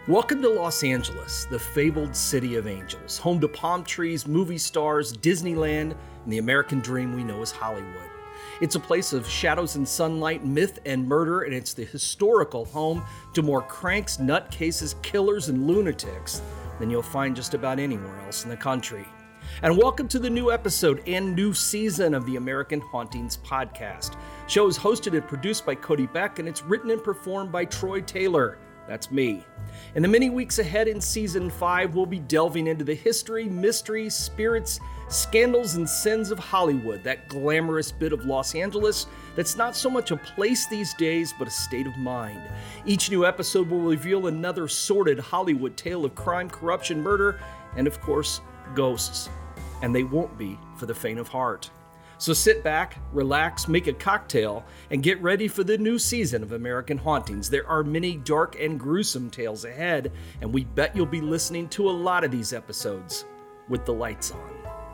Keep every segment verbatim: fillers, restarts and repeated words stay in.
Welcome to Los Angeles, the fabled city of angels, home to palm trees, movie stars, Disneyland, and the American dream we know as Hollywood. It's a place of shadows and sunlight, myth and murder, and it's the historical home to more cranks, nutcases, killers, and lunatics than you'll find just about anywhere else in the country. And welcome to the new episode and new season of the American Hauntings podcast. The show is hosted and produced by Cody Beck, and it's written and performed by Troy Taylor. That's me. In the many weeks ahead in season five, we'll be delving into the history, mystery, spirits, scandals, and sins of Hollywood, that glamorous bit of Los Angeles that's not so much a place these days, but a state of mind. Each new episode will reveal another sordid Hollywood tale of crime, corruption, murder, and of course, ghosts. And they won't be for the faint of heart. So sit back, relax, make a cocktail, and get ready for the new season of American Hauntings. There are many dark and gruesome tales ahead, and we bet you'll be listening to a lot of these episodes with the lights on.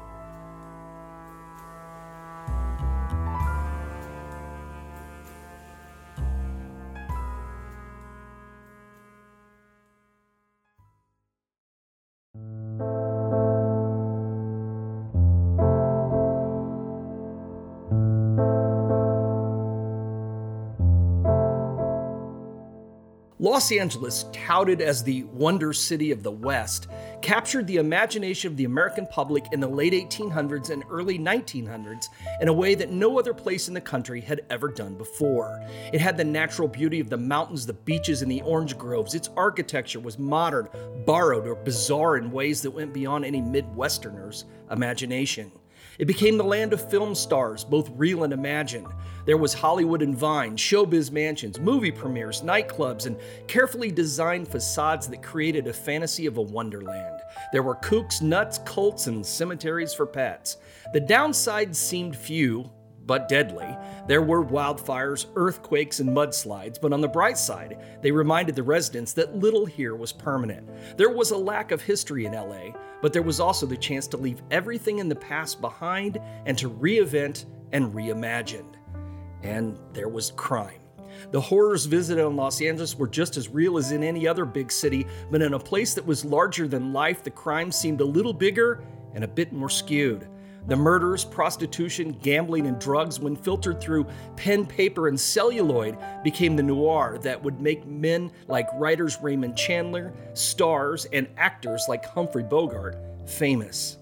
Los Angeles, touted as the Wonder City of the West, captured the imagination of the American public in the late eighteen hundreds and early nineteen hundreds in a way that no other place in the country had ever done before. It had the natural beauty of the mountains, the beaches, and the orange groves. Its architecture was modern, borrowed, or bizarre in ways that went beyond any Midwesterner's imagination. It became the land of film stars, both real and imagined. There was Hollywood and Vine, showbiz mansions, movie premieres, nightclubs, and carefully designed facades that created a fantasy of a wonderland. There were kooks, nuts, cults, and cemeteries for pets. The downsides seemed few, but deadly. There were wildfires, earthquakes, and mudslides, but on the bright side, they reminded the residents that little here was permanent. There was a lack of history in L A, but there was also the chance to leave everything in the past behind and to reinvent and reimagine. And there was crime. The horrors visited on Los Angeles were just as real as in any other big city, but in a place that was larger than life, the crime seemed a little bigger and a bit more skewed. The murders, prostitution, gambling, and drugs, when filtered through pen, paper, and celluloid, became the noir that would make men like writers Raymond Chandler, stars, and actors like Humphrey Bogart famous.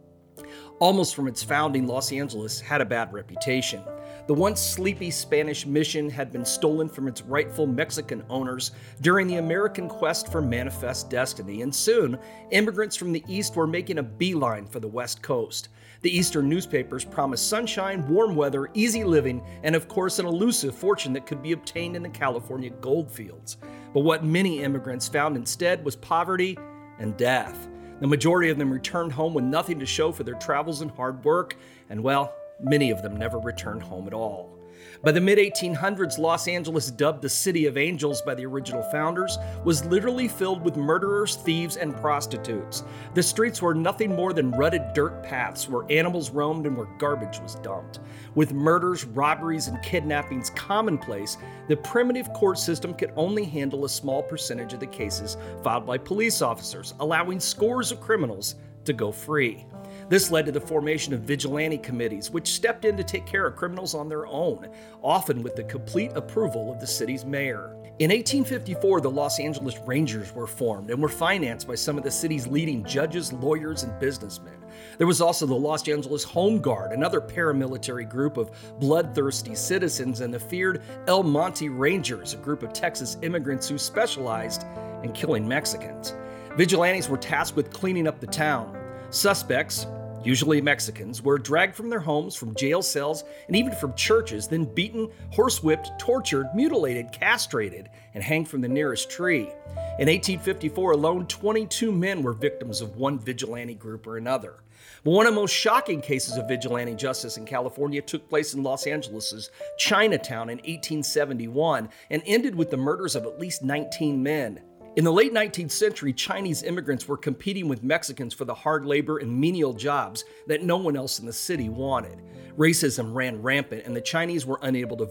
Almost from its founding, Los Angeles had a bad reputation. The once sleepy Spanish mission had been stolen from its rightful Mexican owners during the American quest for manifest destiny, and soon, immigrants from the East were making a beeline for the West Coast. The Eastern newspapers promised sunshine, warm weather, easy living, and of course an elusive fortune that could be obtained in the California goldfields. But what many immigrants found instead was poverty and death. The majority of them returned home with nothing to show for their travels and hard work, and well, many of them never returned home at all. By the mid eighteen hundreds, Los Angeles, dubbed the City of Angels by the original founders, was literally filled with murderers, thieves, and prostitutes. The streets were nothing more than rutted dirt paths where animals roamed and where garbage was dumped. With murders, robberies, and kidnappings commonplace, the primitive court system could only handle a small percentage of the cases filed by police officers, allowing scores of criminals to go free. This led to the formation of vigilante committees, which stepped in to take care of criminals on their own, often with the complete approval of the city's mayor. In eighteen fifty-four, the Los Angeles Rangers were formed and were financed by some of the city's leading judges, lawyers, and businessmen. There was also the Los Angeles Home Guard, another paramilitary group of bloodthirsty citizens, and the feared El Monte Rangers, a group of Texas immigrants who specialized in killing Mexicans. Vigilantes were tasked with cleaning up the town. Suspects, usually Mexicans, were dragged from their homes, from jail cells, and even from churches, then beaten, horsewhipped, tortured, mutilated, castrated, and hanged from the nearest tree. In eighteen fifty-four alone, twenty-two men were victims of one vigilante group or another. But one of the most shocking cases of vigilante justice in California took place in Los Angeles' Chinatown in eighteen seventy-one and ended with the murders of at least nineteen men. In the late nineteenth century, Chinese immigrants were competing with Mexicans for the hard labor and menial jobs that no one else in the city wanted. Racism ran rampant, and the Chinese were unable to vote,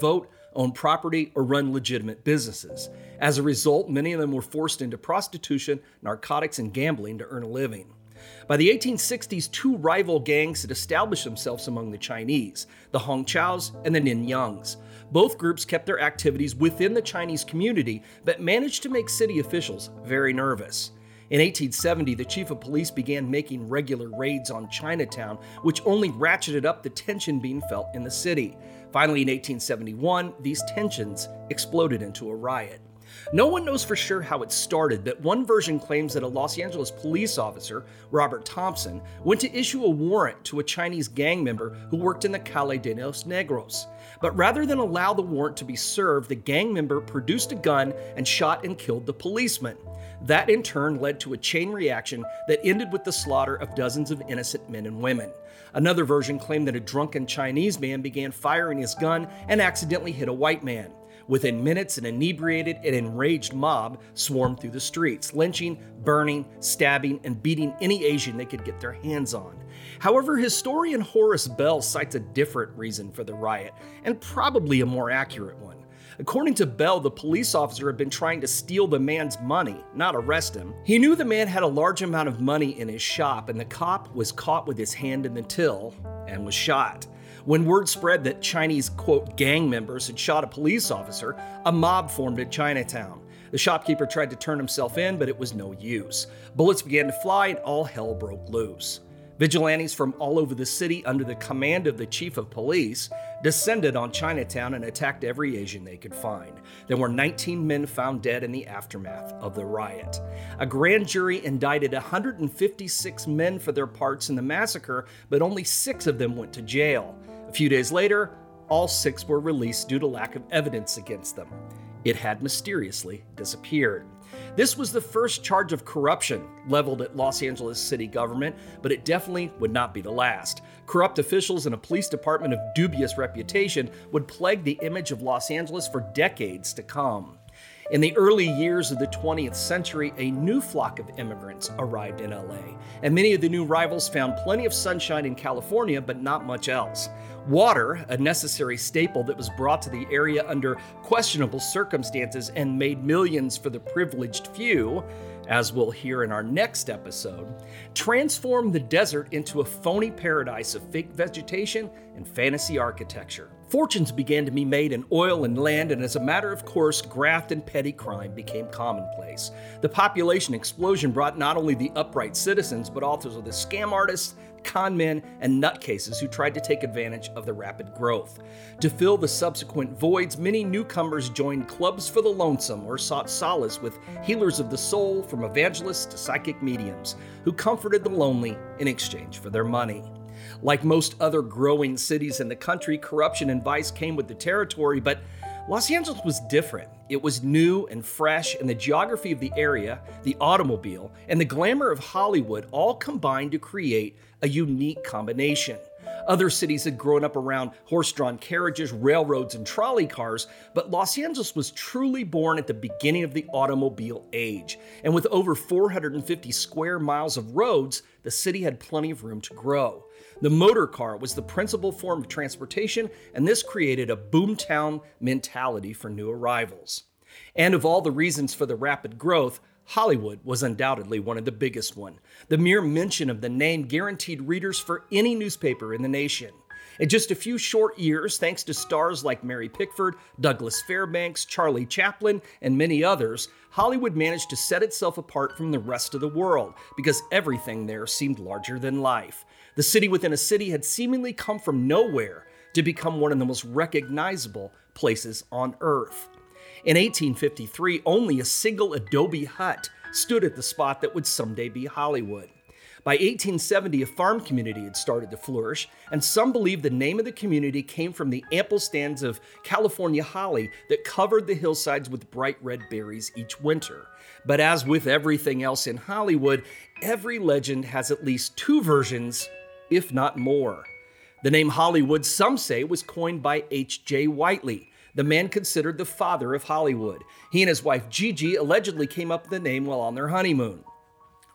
own property, or run legitimate businesses. As a result, many of them were forced into prostitution, narcotics, and gambling to earn a living. By the eighteen sixties, two rival gangs had established themselves among the Chinese, the Hongqiaos and the Ninyungs. Both groups kept their activities within the Chinese community, but managed to make city officials very nervous. In eighteen seventy, the chief of police began making regular raids on Chinatown, which only ratcheted up the tension being felt in the city. Finally, in eighteen seventy-one, these tensions exploded into a riot. No one knows for sure how it started, but one version claims that a Los Angeles police officer, Robert Thompson, went to issue a warrant to a Chinese gang member who worked in the Calle de los Negros. But rather than allow the warrant to be served, the gang member produced a gun and shot and killed the policeman. That in turn led to a chain reaction that ended with the slaughter of dozens of innocent men and women. Another version claimed that a drunken Chinese man began firing his gun and accidentally hit a white man. Within minutes, an inebriated and enraged mob swarmed through the streets, lynching, burning, stabbing, and beating any Asian they could get their hands on. However, historian Horace Bell cites a different reason for the riot, and probably a more accurate one. According to Bell, the police officer had been trying to steal the man's money, not arrest him. He knew the man had a large amount of money in his shop, and the cop was caught with his hand in the till and was shot. When word spread that Chinese, quote, gang members had shot a police officer, a mob formed in Chinatown. The shopkeeper tried to turn himself in, but it was no use. Bullets began to fly and all hell broke loose. Vigilantes from all over the city, under the command of the chief of police, descended on Chinatown and attacked every Asian they could find. There were nineteen men found dead in the aftermath of the riot. A grand jury indicted one hundred fifty-six men for their parts in the massacre, but only six of them went to jail. A few days later, all six were released due to lack of evidence against them. It had mysteriously disappeared. This was the first charge of corruption leveled at Los Angeles city government, but it definitely would not be the last. Corrupt officials and a police department of dubious reputation would plague the image of Los Angeles for decades to come. In the early years of the twentieth century, a new flock of immigrants arrived in L A, and many of the new arrivals found plenty of sunshine in California, but not much else. Water, a necessary staple that was brought to the area under questionable circumstances and made millions for the privileged few, as we'll hear in our next episode, transformed the desert into a phony paradise of fake vegetation and fantasy architecture. Fortunes began to be made in oil and land, and as a matter of course, graft and petty crime became commonplace. The population explosion brought not only the upright citizens, but also the scam artists, con men, and nutcases who tried to take advantage of the rapid growth. To fill the subsequent voids, many newcomers joined clubs for the lonesome or sought solace with healers of the soul, from evangelists to psychic mediums, who comforted the lonely in exchange for their money. Like most other growing cities in the country, corruption and vice came with the territory, but Los Angeles was different. It was new and fresh, and the geography of the area, the automobile, and the glamour of Hollywood all combined to create a unique combination. Other cities had grown up around horse-drawn carriages, railroads, and trolley cars, but Los Angeles was truly born at the beginning of the automobile age. And with over four hundred fifty square miles of roads, the city had plenty of room to grow. The motor car was the principal form of transportation, and this created a boomtown mentality for new arrivals. And of all the reasons for the rapid growth, Hollywood was undoubtedly one of the biggest one. The mere mention of the name guaranteed readers for any newspaper in the nation. In just a few short years, thanks to stars like Mary Pickford, Douglas Fairbanks, Charlie Chaplin, and many others, Hollywood managed to set itself apart from the rest of the world because everything there seemed larger than life. The city within a city had seemingly come from nowhere to become one of the most recognizable places on Earth. In eighteen fifty-three, only a single adobe hut stood at the spot that would someday be Hollywood. By eighteen seventy, a farm community had started to flourish, and some believe the name of the community came from the ample stands of California holly that covered the hillsides with bright red berries each winter. But as with everything else in Hollywood, every legend has at least two versions, if not more. The name Hollywood, some say, was coined by H J Whiteley, the man considered the father of Hollywood. He and his wife Gigi allegedly came up with the name while on their honeymoon.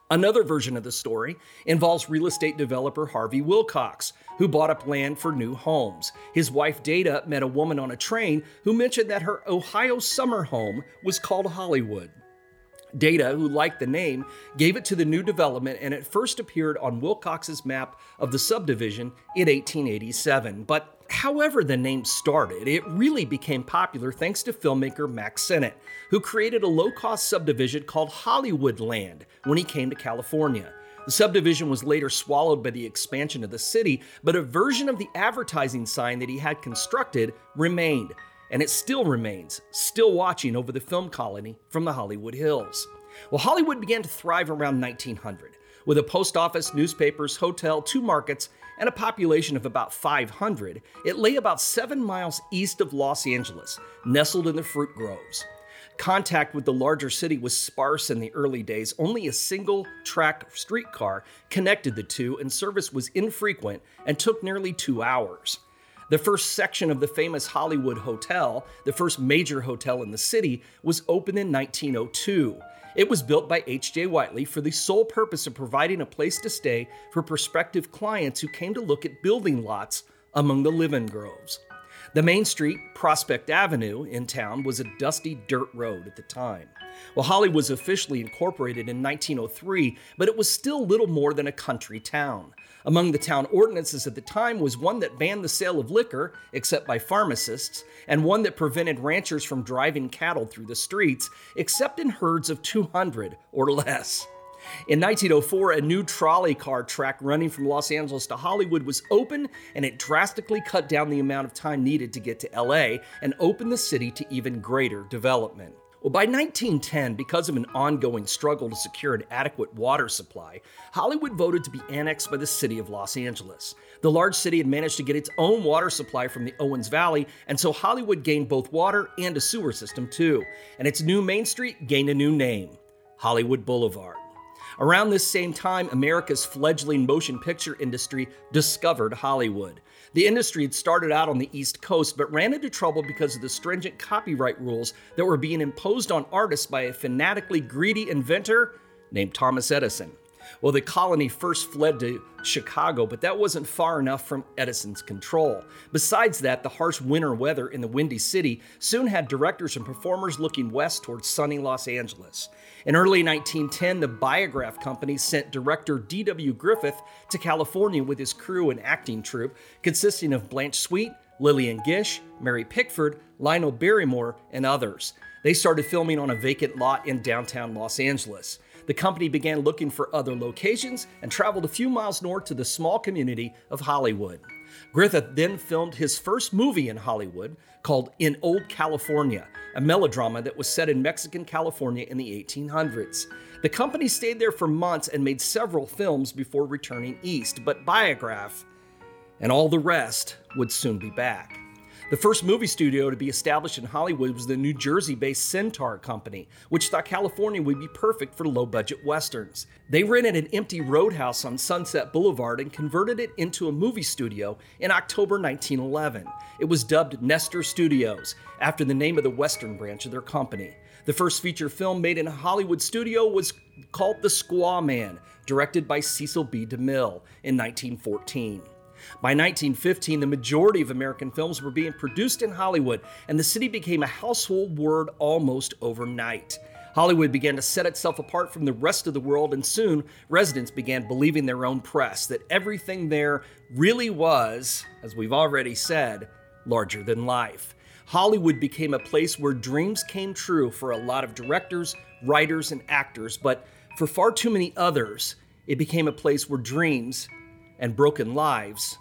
Another version of the story involves real estate developer Harvey Wilcox, who bought up land for new homes. His wife Data met a woman on a train who mentioned that her Ohio summer home was called Hollywood. Data, who liked the name, gave it to the new development, and it first appeared on Wilcox's map of the subdivision in eighteen eighty-seven. But however the name started, it really became popular thanks to filmmaker Mack Sennett, who created a low-cost subdivision called Hollywoodland when he came to California. The subdivision was later swallowed by the expansion of the city, but a version of the advertising sign that he had constructed remained. And it still remains, still watching over the film colony from the Hollywood Hills. Well, Hollywood began to thrive around nineteen hundred, with a post office, newspapers, hotel, two markets, and a population of about five hundred. It lay about seven miles east of Los Angeles, nestled in the fruit groves. Contact with the larger city was sparse in the early days. Only a single track streetcar connected the two, and service was infrequent and took nearly two hours. The first section of the famous Hollywood Hotel, the first major hotel in the city, was opened in nineteen oh two. It was built by H J Whiteley for the sole purpose of providing a place to stay for prospective clients who came to look at building lots among the living groves. The main street, Prospect Avenue, in town was a dusty dirt road at the time. Well, Hollywood was officially incorporated in nineteen oh three, but it was still little more than a country town. Among the town ordinances at the time was one that banned the sale of liquor, except by pharmacists, and one that prevented ranchers from driving cattle through the streets, except in herds of two hundred or less. In nineteen oh four, a new trolley car track running from Los Angeles to Hollywood was opened, and it drastically cut down the amount of time needed to get to L A and opened the city to even greater development. Well, by nineteen ten, because of an ongoing struggle to secure an adequate water supply, Hollywood voted to be annexed by the city of Los Angeles. The large city had managed to get its own water supply from the Owens Valley, and so Hollywood gained both water and a sewer system too. And its new main street gained a new name, Hollywood Boulevard. Around this same time, America's fledgling motion picture industry discovered Hollywood. The industry had started out on the East Coast, but ran into trouble because of the stringent copyright rules that were being imposed on artists by a fanatically greedy inventor named Thomas Edison. Well, the colony first fled to Chicago, but that wasn't far enough from Edison's control. Besides that, the harsh winter weather in the Windy City soon had directors and performers looking west towards sunny Los Angeles. In early nineteen ten, the Biograph Company sent director D W Griffith to California with his crew and acting troupe, consisting of Blanche Sweet, Lillian Gish, Mary Pickford, Lionel Barrymore, and others. They started filming on a vacant lot in downtown Los Angeles. The company began looking for other locations and traveled a few miles north to the small community of Hollywood. Griffith then filmed his first movie in Hollywood called In Old California, a melodrama that was set in Mexican California in the eighteen hundreds. The company stayed there for months and made several films before returning east, but Biograph and all the rest would soon be back. The first movie studio to be established in Hollywood was the New Jersey-based Centaur Company, which thought California would be perfect for low-budget westerns. They rented an empty roadhouse on Sunset Boulevard and converted it into a movie studio in October nineteen eleven. It was dubbed Nestor Studios, after the name of the western branch of their company. The first feature film made in a Hollywood studio was called The Squaw Man, directed by Cecil B. DeMille in nineteen fourteen. By nineteen fifteen, the majority of American films were being produced in Hollywood, and the city became a household word almost overnight. Hollywood began to set itself apart from the rest of the world, and soon residents began believing their own press that everything there really was, as we've already said, larger than life. Hollywood became a place where dreams came true for a lot of directors, writers, and actors, but for far too many others, it became a place where dreams and broken lives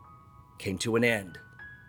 came to an end.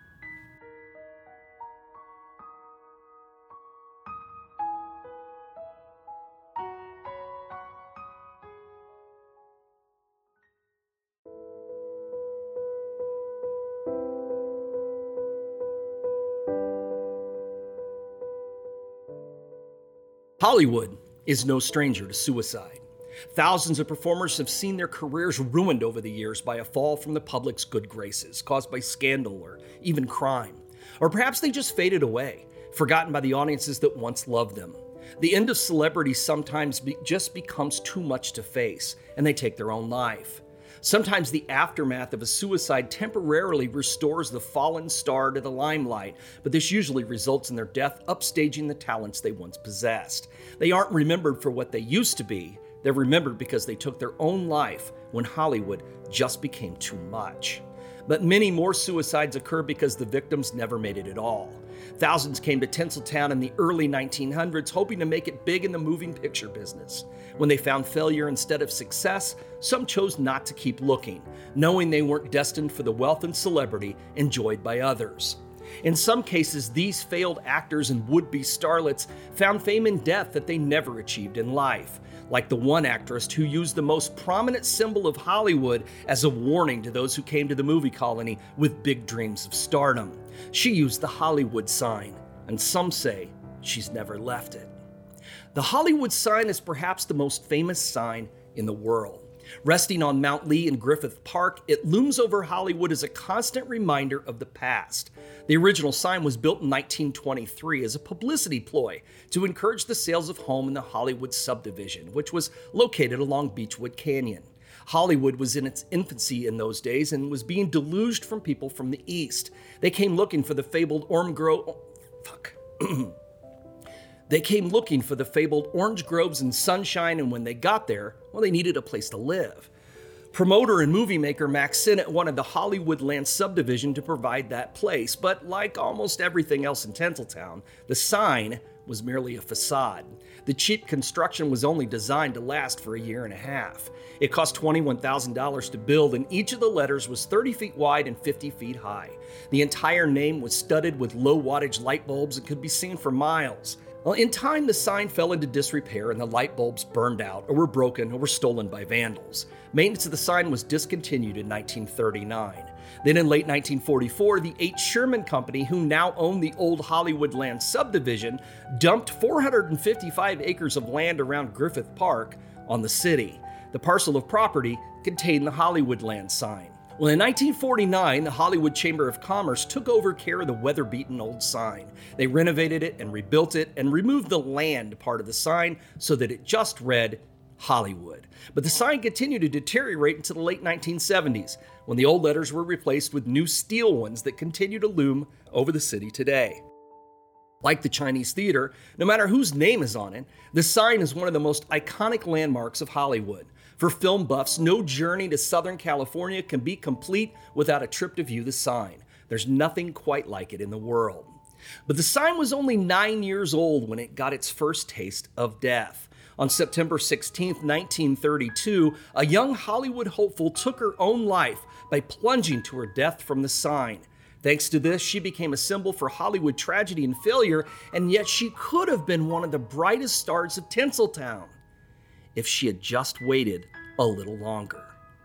Hollywood is no stranger to suicide. Thousands of performers have seen their careers ruined over the years by a fall from the public's good graces, caused by scandal or even crime. Or perhaps they just faded away, forgotten by the audiences that once loved them. The end of celebrity sometimes be- just becomes too much to face, and they take their own life. Sometimes the aftermath of a suicide temporarily restores the fallen star to the limelight, but this usually results in their death upstaging the talents they once possessed. They aren't remembered for what they used to be. They're remembered because they took their own life when Hollywood just became too much. But many more suicides occur because the victims never made it at all. Thousands came to Tinseltown in the early nineteen hundreds hoping to make it big in the moving picture business. When they found failure instead of success, some chose not to keep looking, knowing they weren't destined for the wealth and celebrity enjoyed by others. In some cases, these failed actors and would-be starlets found fame in death that they never achieved in life, like the one actress who used the most prominent symbol of Hollywood as a warning to those who came to the movie colony with big dreams of stardom. She used the Hollywood sign, and some say she's never left it. The Hollywood sign is perhaps the most famous sign in the world. Resting on Mount Lee in Griffith Park, it looms over Hollywood as a constant reminder of the past. The original sign was built in nineteen twenty-three as a publicity ploy to encourage the sales of home in the Hollywood subdivision, which was located along Beechwood Canyon. Hollywood was in its infancy in those days and was being deluged from people from the east. They came looking for the fabled orange grove. Fuck. They came looking for the fabled orange groves and sunshine, and when they got there, well, they needed a place to live. Promoter and movie maker Max Sennett wanted the Hollywood Land subdivision to provide that place, but like almost everything else in Tinseltown, the sign was merely a facade. The cheap construction was only designed to last for a year and a half. It cost twenty-one thousand dollars to build, and each of the letters was thirty feet wide and fifty feet high. The entire name was studded with low wattage light bulbs and could be seen for miles. Well, in time, the sign fell into disrepair and the light bulbs burned out or were broken or were stolen by vandals. Maintenance of the sign was discontinued in nineteen thirty-nine. Then in late nineteen forty-four, the H. Sherman Company, who now owned the old Hollywood Land subdivision, dumped four hundred fifty-five acres of land around Griffith Park on the city. The parcel of property contained the Hollywood Land sign. Well, in nineteen forty-nine, the Hollywood Chamber of Commerce took over care of the weather-beaten old sign. They renovated it and rebuilt it and removed the land part of the sign so that it just read Hollywood. But the sign continued to deteriorate into the late nineteen seventies, when the old letters were replaced with new steel ones that continue to loom over the city today. Like the Chinese Theater, no matter whose name is on it, the sign is one of the most iconic landmarks of Hollywood. For film buffs, no journey to Southern California can be complete without a trip to view the sign. There's nothing quite like it in the world. But the sign was only nine years old when it got its first taste of death. On September sixteenth, nineteen thirty-two, a young Hollywood hopeful took her own life by plunging to her death from the sign. Thanks to this, she became a symbol for Hollywood tragedy and failure, and yet she could have been one of the brightest stars of Tinseltown if she had just waited a little longer.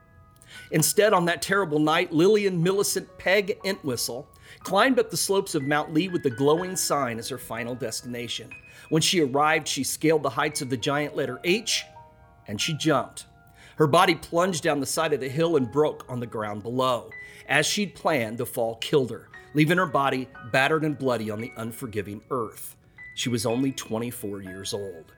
Instead, on that terrible night, Lillian Millicent Peg Entwistle climbed up the slopes of Mount Lee with the glowing sign as her final destination. When she arrived, she scaled the heights of the giant letter H, and she jumped. Her body plunged down the side of the hill and broke on the ground below. As she'd planned, the fall killed her, leaving her body battered and bloody on the unforgiving earth. She was only twenty-four years old.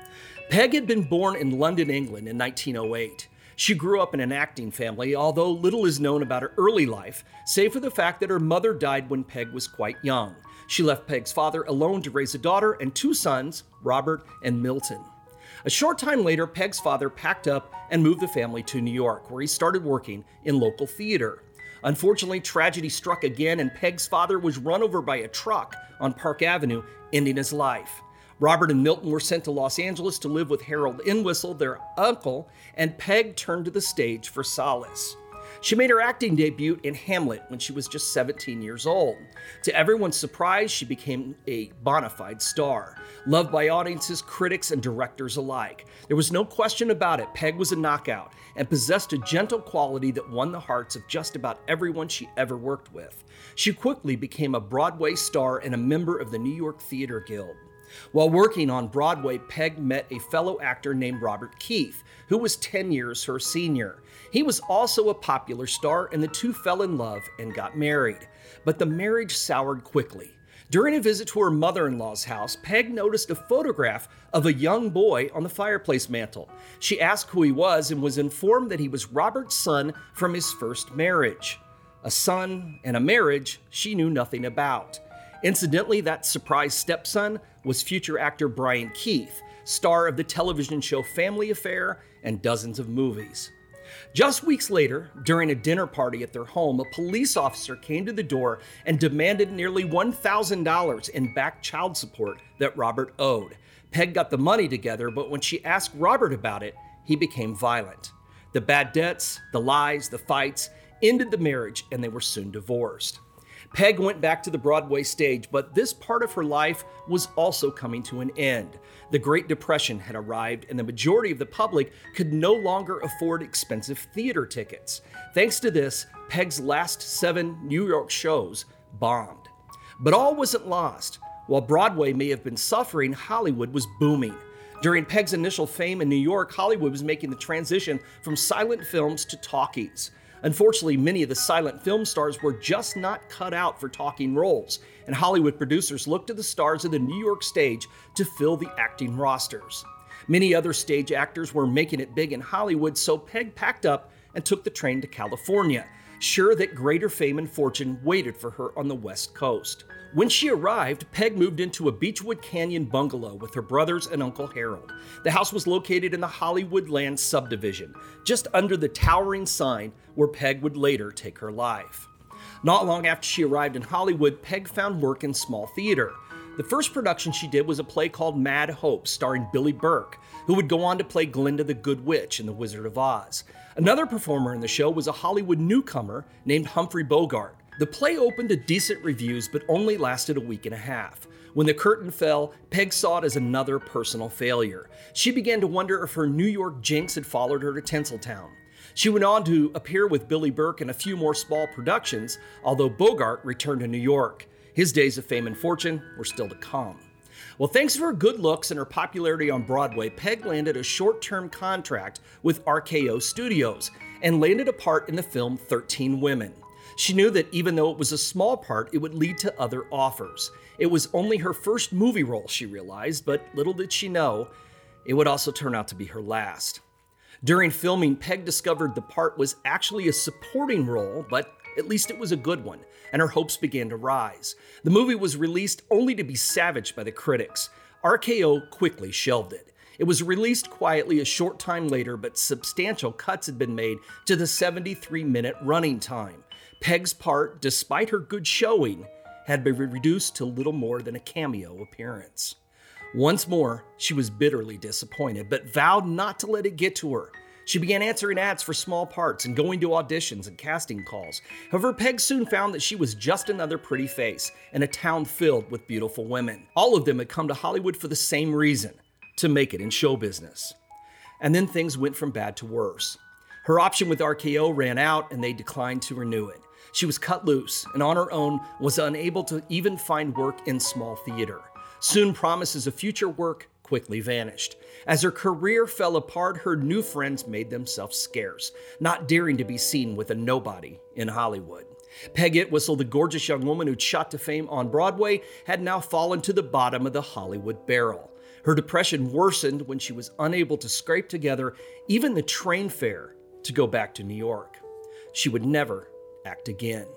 Peg had been born in London, England in nineteen oh eight. She grew up in an acting family, although little is known about her early life, save for the fact that her mother died when Peg was quite young. She left Peg's father alone to raise a daughter and two sons, Robert and Milton. A short time later, Peg's father packed up and moved the family to New York, where he started working in local theater. Unfortunately, tragedy struck again, and Peg's father was run over by a truck on Park Avenue, ending his life. Robert and Milton were sent to Los Angeles to live with Harold Entwistle, their uncle, and Peg turned to the stage for solace. She made her acting debut in Hamlet when she was just seventeen years old. To everyone's surprise, she became a bona fide star, loved by audiences, critics, and directors alike. There was no question about it. Peg was a knockout and possessed a gentle quality that won the hearts of just about everyone she ever worked with. She quickly became a Broadway star and a member of the New York Theater Guild. While working on Broadway, Peg met a fellow actor named Robert Keith, who was ten years her senior. He was also a popular star, and the two fell in love and got married. But the marriage soured quickly. During a visit to her mother-in-law's house, Peg noticed a photograph of a young boy on the fireplace mantel. She asked who he was and was informed that he was Robert's son from his first marriage. A son and a marriage she knew nothing about. Incidentally, that surprise stepson was future actor Brian Keith, star of the television show Family Affair and dozens of movies. Just weeks later, during a dinner party at their home, a police officer came to the door and demanded nearly one thousand dollars in back child support that Robert owed. Peg got the money together, but when she asked Robert about it, he became violent. The bad debts, the lies, the fights ended the marriage, and they were soon divorced. Peg went back to the Broadway stage, but this part of her life was also coming to an end. The Great Depression had arrived, and the majority of the public could no longer afford expensive theater tickets. Thanks to this, Peg's last seven New York shows bombed. But all wasn't lost. While Broadway may have been suffering, Hollywood was booming. During Peg's initial fame in New York, Hollywood was making the transition from silent films to talkies. Unfortunately, many of the silent film stars were just not cut out for talking roles, and Hollywood producers looked to the stars of the New York stage to fill the acting rosters. Many other stage actors were making it big in Hollywood, so Peg packed up and took the train to California, sure that greater fame and fortune waited for her on the West Coast. When she arrived, Peg moved into a Beechwood Canyon bungalow with her brothers and Uncle Harold. The house was located in the Hollywoodland subdivision, just under the towering sign where Peg would later take her life. Not long after she arrived in Hollywood, Peg found work in small theater. The first production she did was a play called Mad Hope, starring Billy Burke, who would go on to play Glinda the Good Witch in The Wizard of Oz. Another performer in the show was a Hollywood newcomer named Humphrey Bogart. The play opened to decent reviews, but only lasted a week and a half. When the curtain fell, Peg saw it as another personal failure. She began to wonder if her New York jinx had followed her to Tinseltown. She went on to appear with Billy Burke in a few more small productions, although Bogart returned to New York. His days of fame and fortune were still to come. Well, thanks to her good looks and her popularity on Broadway, Peg landed a short-term contract with R K O Studios and landed a part in the film thirteen Women. She knew that even though it was a small part, it would lead to other offers. It was only her first movie role, she realized, but little did she know, it would also turn out to be her last. During filming, Peg discovered the part was actually a supporting role, but at least it was a good one, and her hopes began to rise. The movie was released only to be savaged by the critics. R K O quickly shelved it. It was released quietly a short time later, but substantial cuts had been made to the seventy-three minute running time. Peg's part, despite her good showing, had been reduced to little more than a cameo appearance. Once more, she was bitterly disappointed, but vowed not to let it get to her. She began answering ads for small parts and going to auditions and casting calls. However, Peg soon found that she was just another pretty face in a town filled with beautiful women. All of them had come to Hollywood for the same reason, to make it in show business. And then things went from bad to worse. Her option with R K O ran out and they declined to renew it. She was cut loose and on her own was unable to even find work in small theater. Soon promises of future work quickly vanished. As her career fell apart, her new friends made themselves scarce, not daring to be seen with a nobody in Hollywood. Peg Entwistle, the gorgeous young woman who'd shot to fame on Broadway, had now fallen to the bottom of the Hollywood barrel. Her depression worsened when she was unable to scrape together even the train fare to go back to New York. She would never act again.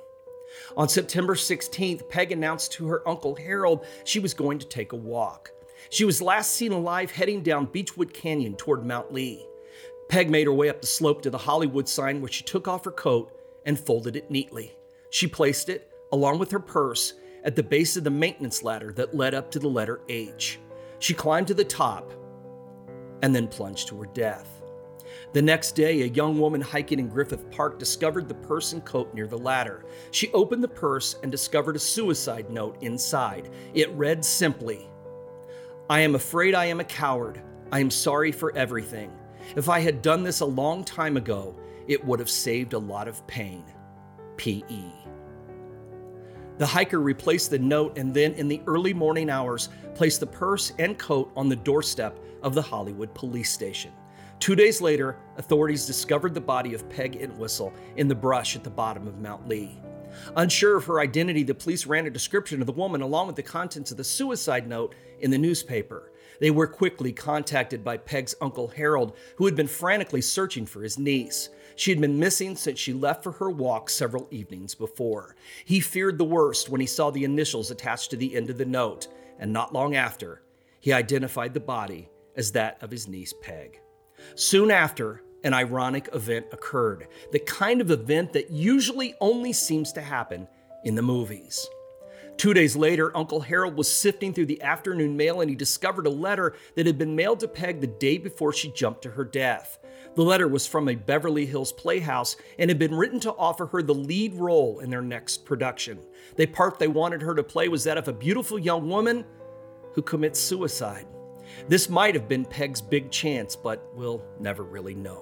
On September sixteenth, Peg announced to her Uncle Harold she was going to take a walk. She was last seen alive heading down Beechwood Canyon toward Mount Lee. Peg made her way up the slope to the Hollywood sign where she took off her coat and folded it neatly. She placed it, along with her purse, at the base of the maintenance ladder that led up to the letter H. She climbed to the top and then plunged to her death. The next day, a young woman hiking in Griffith Park discovered the purse and coat near the ladder. She opened the purse and discovered a suicide note inside. It read simply, "I am afraid I am a coward. I am sorry for everything. If I had done this a long time ago, it would have saved a lot of pain. P E" The hiker replaced the note and then, in the early morning hours, placed the purse and coat on the doorstep of the Hollywood police station. Two days later, authorities discovered the body of Peg Entwistle in the brush at the bottom of Mount Lee. Unsure of her identity, the police ran a description of the woman along with the contents of the suicide note in the newspaper. They were quickly contacted by Peg's Uncle Harold, who had been frantically searching for his niece. She had been missing since she left for her walk several evenings before. He feared the worst when he saw the initials attached to the end of the note, and not long after, he identified the body as that of his niece Peg. Soon after, an ironic event occurred, the kind of event that usually only seems to happen in the movies. Two days later, Uncle Harold was sifting through the afternoon mail and he discovered a letter that had been mailed to Peg the day before she jumped to her death. The letter was from a Beverly Hills playhouse and had been written to offer her the lead role in their next production. The part they wanted her to play was that of a beautiful young woman who commits suicide. This might have been Peg's big chance, but we'll never really know.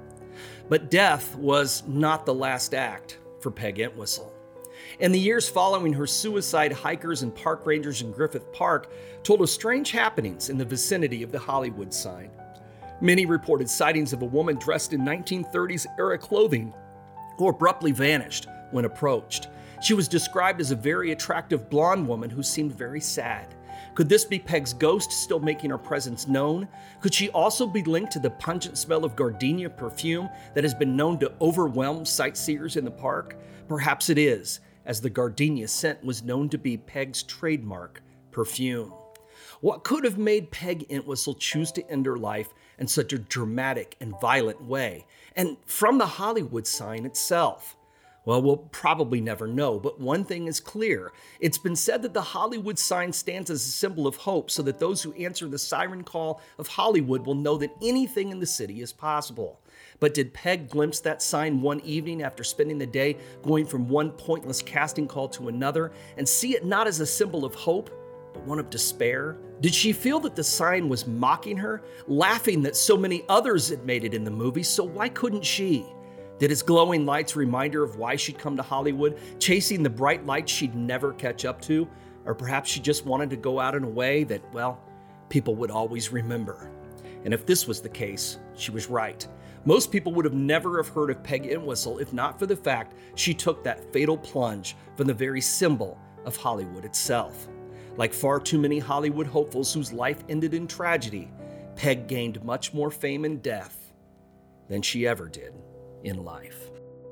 But death was not the last act for Peg Entwistle. In the years following her suicide, hikers and park rangers in Griffith Park told of strange happenings in the vicinity of the Hollywood sign. Many reported sightings of a woman dressed in nineteen thirties era clothing who abruptly vanished when approached. She was described as a very attractive blonde woman who seemed very sad. Could this be Peg's ghost still making her presence known? Could she also be linked to the pungent smell of gardenia perfume that has been known to overwhelm sightseers in the park? Perhaps it is, as the gardenia scent was known to be Peg's trademark perfume. What could have made Peg Entwistle choose to end her life in such a dramatic and violent way? And from the Hollywood sign itself? Well, we'll probably never know, but one thing is clear. It's been said that the Hollywood sign stands as a symbol of hope so that those who answer the siren call of Hollywood will know that anything in the city is possible. But did Peg glimpse that sign one evening after spending the day going from one pointless casting call to another and see it not as a symbol of hope, but one of despair? Did she feel that the sign was mocking her, laughing that so many others had made it in the movie, so why couldn't she? Did its glowing lights remind her of why she'd come to Hollywood, chasing the bright lights she'd never catch up to? Or perhaps she just wanted to go out in a way that, well, people would always remember. And if this was the case, she was right. Most people would have never have heard of Peg Entwistle if not for the fact she took that fatal plunge from the very symbol of Hollywood itself. Like far too many Hollywood hopefuls whose life ended in tragedy, Peg gained much more fame in death than she ever did in life.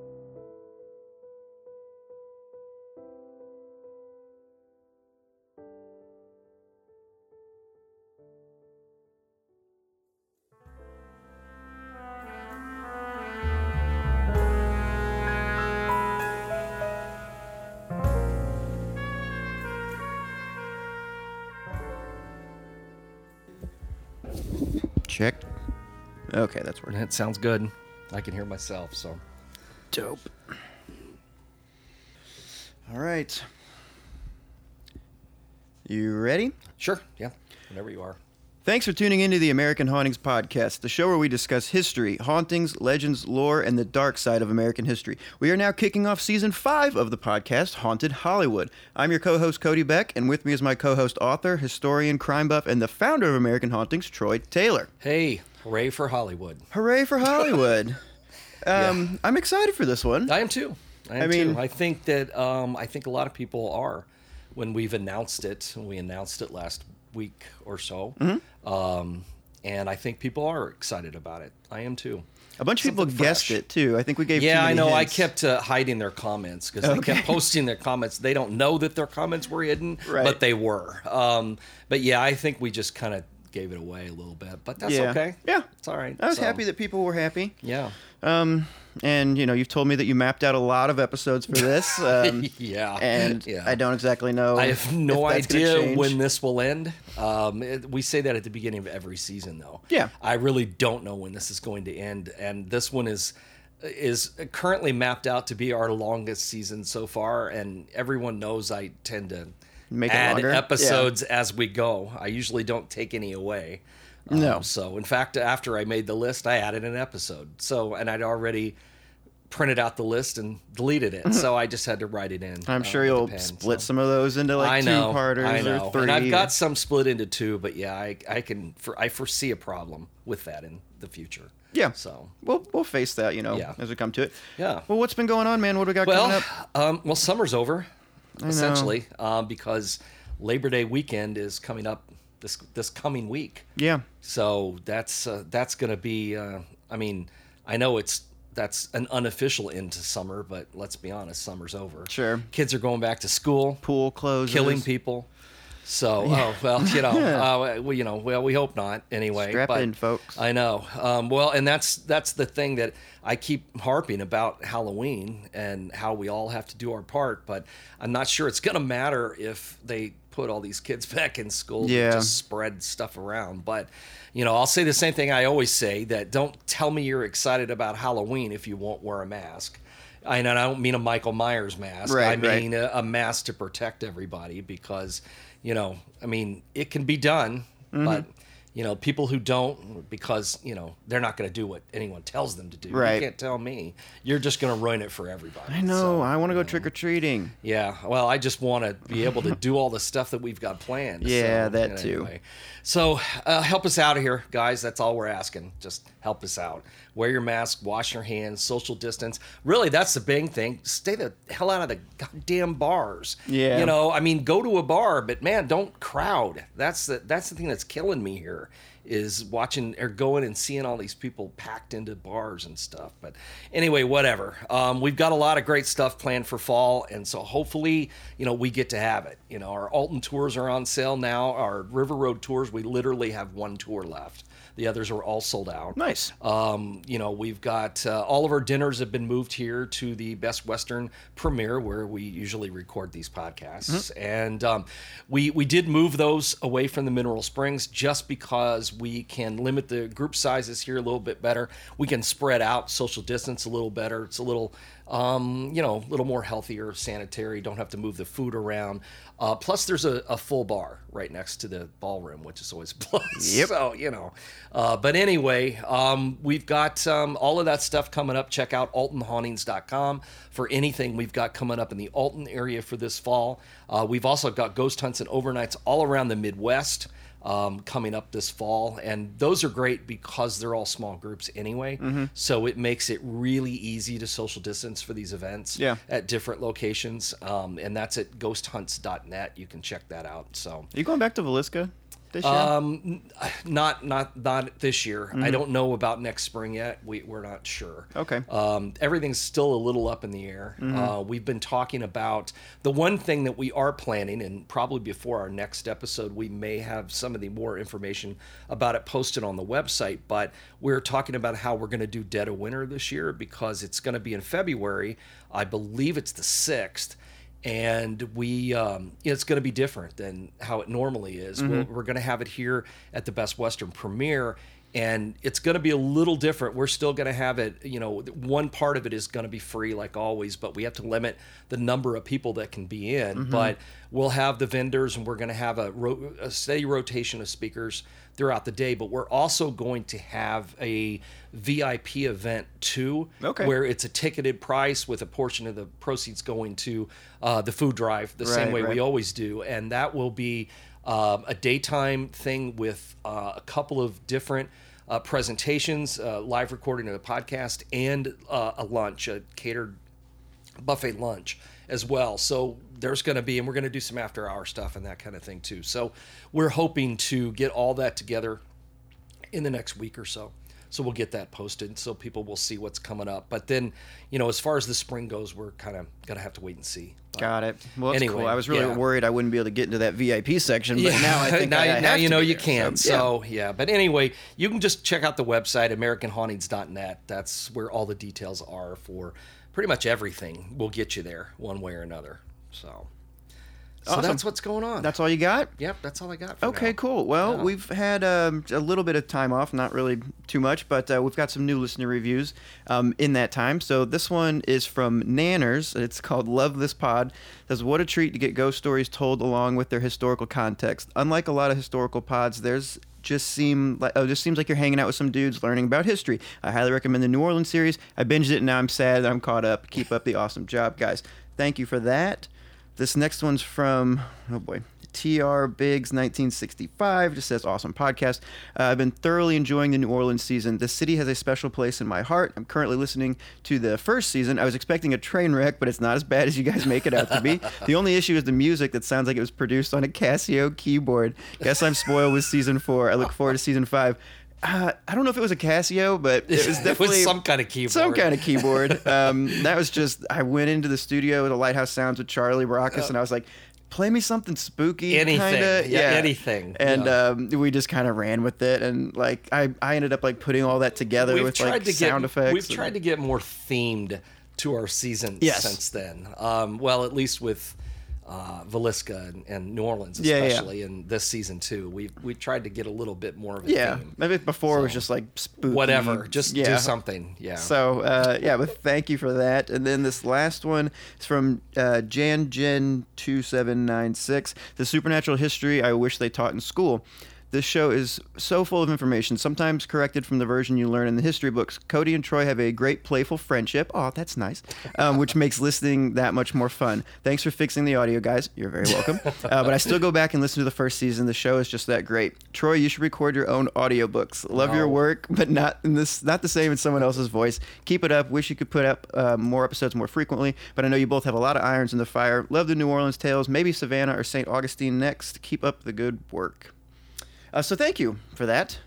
Check. Okay, that's working. That sounds good. I can hear myself, so. Dope. All right. You ready? Sure, yeah, whenever you are. Thanks for tuning into the American Hauntings Podcast, the show where we discuss history, hauntings, legends, lore, and the dark side of American history. We are now kicking off season five of the podcast, Haunted Hollywood. I'm your co-host, Cody Beck, and with me is my co-host, author, historian, crime buff, and the founder of American Hauntings, Troy Taylor. Hey, hooray for Hollywood. Hooray for Hollywood. um, Yeah. I'm excited for this one. I am too. I am I mean- too. I think that, um, I think a lot of people are. When we've announced it, we announced it last week or so. Mm-hmm. Um, and I think people are excited about it. I am too. A bunch of people Something guessed fresh. it, too. I think we gave Yeah, too I many know. hints. I kept uh, hiding their comments because they Okay. kept posting their comments. They don't know that their comments were hidden, Right. but they were. Um, but yeah, I think we just kind of gave it away a little bit, but that's Yeah. okay. Yeah. It's all right. I was So, happy that people were happy. Yeah. Um, and, you know, you've told me that you mapped out a lot of episodes for this. Um, Yeah. And Yeah. I don't exactly know. I have no if that's gonna idea change. when this will end. Um, it, we say that at the beginning of every season, though. Yeah. I really don't know when this is going to end, and this one is is currently mapped out to be our longest season so far. And everyone knows I tend to Make it add longer? episodes as we go. I usually don't take any away. Um, No. So, in fact, after I made the list, I added an episode. So, and I'd already printed out the list and deleted it. So I just had to write it in. I'm uh, sure with the you'll pen, split so. some of those into like I two know, parters I know. or three. And I've or- got some split into two, but yeah, I, I can for I foresee a problem with that in the future. Yeah. So we'll we'll face that, you know, Yeah. as we come to it. Yeah. Well, what's been going on, man? What do we got Well, coming up? um, well, summer's over, know. essentially, um, because Labor Day weekend is coming up this this coming week. Yeah. So that's uh, that's going to be. Uh, I mean, I know it's that's an unofficial end to summer, but let's be honest, summer's over. Sure. Kids are going back to school, Pool closes. killing people. So, oh well, you know, uh, we, you know, well, we hope not. Anyway, Strap but in, folks. I know. Um, well, and that's that's the thing that I keep harping about Halloween and how we all have to do our part. But I'm not sure it's going to matter if they put all these kids back in school Yeah. to just spread stuff around. But you know, I'll say the same thing I always say: that don't tell me you're excited about Halloween if you won't wear a mask. I, and I don't mean a Michael Myers mask. Right, I mean right. a, a mask to protect everybody because, you know, I mean, it can be done, Mm-hmm. but, you know, people who don't, because, you know, they're not going to do what anyone tells them to do. Right. You can't tell me. You're just going to ruin it for everybody. I know. So, I want to go trick-or-treating. yeah, well, I just want to be able to do all the stuff that we've got planned. Yeah, so, that too. anyway. So uh, help us out of here, guys. That's all we're asking. Just help us out. Wear your mask, wash your hands, social distance. Really, that's the big thing. Stay the hell out of the goddamn bars. Yeah. You know, I mean, go to a bar, but man, don't crowd. That's the that's the thing that's killing me here. Is watching or going and seeing all these people packed into bars and stuff. But anyway, whatever. Um, we've got a lot of great stuff planned for fall, and so hopefully, you know, we get to have it. You know, our Alton tours are on sale now. Our River Road tours, we literally have one tour left. The others are all sold out. Nice. Um, you know, we've got uh, all of our dinners have been moved here to the Best Western premiere where we usually record these podcasts. Mm-hmm. And um, we we did move those away from the Mineral Springs just because we can limit the group sizes here a little bit better. We can spread out social distance a little better. It's a little, um, you know, a little more healthier, sanitary. Don't have to move the food around. Uh, plus, there's a, a full bar right next to the ballroom, which is always a plus. Yep. So, you know. Uh, but anyway, um, we've got um, all of that stuff coming up. Check out alton hauntings dot com for anything we've got coming up in the Alton area for this fall. Uh, we've also got ghost hunts and overnights all around the Midwest. Um, coming up this fall, and those are great because they're all small groups anyway. Mm-hmm. So it makes it really easy to social distance for these events Yeah. at different locations. Um, and that's at ghost hunts dot net. You can check that out. So Are you going back to Villisca this year? um, not not not this year. Mm-hmm. I don't know about next spring yet. We we're not sure. Okay. Um, everything's still a little up in the air. Mm-hmm. Uh, we've been talking about the one thing that we are planning, and probably before our next episode, we may have some of the more information about it posted on the website. But we're talking about how we're going to do Dead of Winter this year because it's going to be in February. I believe it's the sixth. And we, um, it's going to be different than how it normally is. Mm-hmm. We'll, we're going to have it here at the Best Western premiere, and it's going to be a little different. We're still going to have it, you know, one part of it is going to be free like always, but we have to limit the number of people that can be in. Mm-hmm. But we'll have the vendors, and we're going to have a, ro- a steady rotation of speakers throughout the day. But we're also going to have a V I P event too, Okay. where it's a ticketed price with a portion of the proceeds going to uh, the food drive, the same Right, way right. we always do. And that will be um, a daytime thing with uh, a couple of different uh, presentations, uh, live recording of the podcast, and uh, a lunch, a catered buffet lunch as well. So there's going to be, and we're going to do some after hour stuff and that kind of thing too. So we're hoping to get all that together in the next week or so. So we'll get that posted so people will see what's coming up. But then, you know, as far as the spring goes, we're kind of going to have to wait and see. But Got it. Well, that's anyway, cool. I was really yeah. worried I wouldn't be able to get into that V I P section, but now I think now, I, I now have you to know be you there. can. So, yeah. So, yeah. But anyway, you can just check out the website, american hauntings dot net. That's where all the details are for pretty much everything. We'll get you there one way or another. So, so Awesome. that's what's going on. That's all you got? Yep, that's all I got for Okay, now. cool. Well, Yeah. we've had um, a little bit of time off, not really too much, but uh, we've got some new listener reviews um, in that time. So this one is from Nanners. It's called Love This Pod. It says, what a treat to get ghost stories told along with their historical context. Unlike a lot of historical pods, there's just seem like oh, just seems like you're hanging out with some dudes learning about history. I highly recommend the New Orleans series. I binged it and now I'm sad that I'm caught up. Keep up the awesome job, guys. Thank you for that. This next one's from, oh boy, T R Biggs nineteen sixty-five just says, awesome podcast. Uh, I've been thoroughly enjoying the New Orleans season. The city has a special place in my heart. I'm currently listening to the first season. I was expecting a train wreck, but it's not as bad as you guys make it out to be. The only issue is the music that sounds like it was produced on a Casio keyboard. Guess I'm spoiled with season four. I look forward to season five. Uh, I don't know if it was a Casio, but it was definitely it was some kind of keyboard. Some kind of keyboard. Um, that was just, I went into the studio with the Lighthouse Sounds with Charlie Baracus, uh, and I was like, play me something spooky. Anything. Kinda. Yeah, yeah. anything. And yeah. um, we just kind of ran with it. And like, I, I ended up like putting all that together we've with tried like to sound get, effects. We've and, tried to get more themed to our seasons yes. since then. Um, well, at least with uh, Villisca and, and New Orleans, Yeah, especially, yeah. and this season too. We we tried to get a little bit more of a yeah. theme. Maybe before So, it was just like spooky. Whatever, just yeah. do something. Yeah. So uh, yeah, but thank you for that. And then this last one is from uh, Jan Gen two seven nine six. The supernatural history I wish they taught in school. This show is so full of information, sometimes corrected from the version you learn in the history books. Cody and Troy have a great playful friendship. Oh, that's nice. Um, which makes listening that much more fun. Thanks for fixing the audio, guys. You're very welcome. Uh, but I still go back and listen to the first season. The show is just that great. Troy, you should record your own audiobooks. Love your Oh. work, but not in this, not the same in someone else's voice. Keep it up. Wish you could put up uh, more episodes more frequently, but I know you both have a lot of irons in the fire. Love the New Orleans tales. Maybe Savannah or Saint Augustine next. Keep up the good work. Uh, so thank you for that.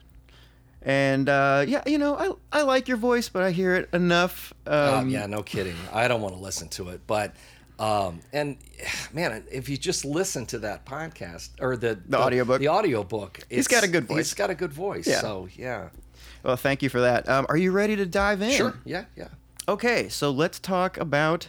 And uh, yeah, you know, I I like your voice, but I hear it enough. Um, um, yeah, no kidding. I don't want to listen to it, but um, and man, if you just listen to that podcast or the The audiobook. the audiobook, He's got a good voice. He's got a good voice. Yeah. So yeah, Well, thank you for that. Um, are you ready to dive in? sure. Yeah, yeah. Okay, so let's talk about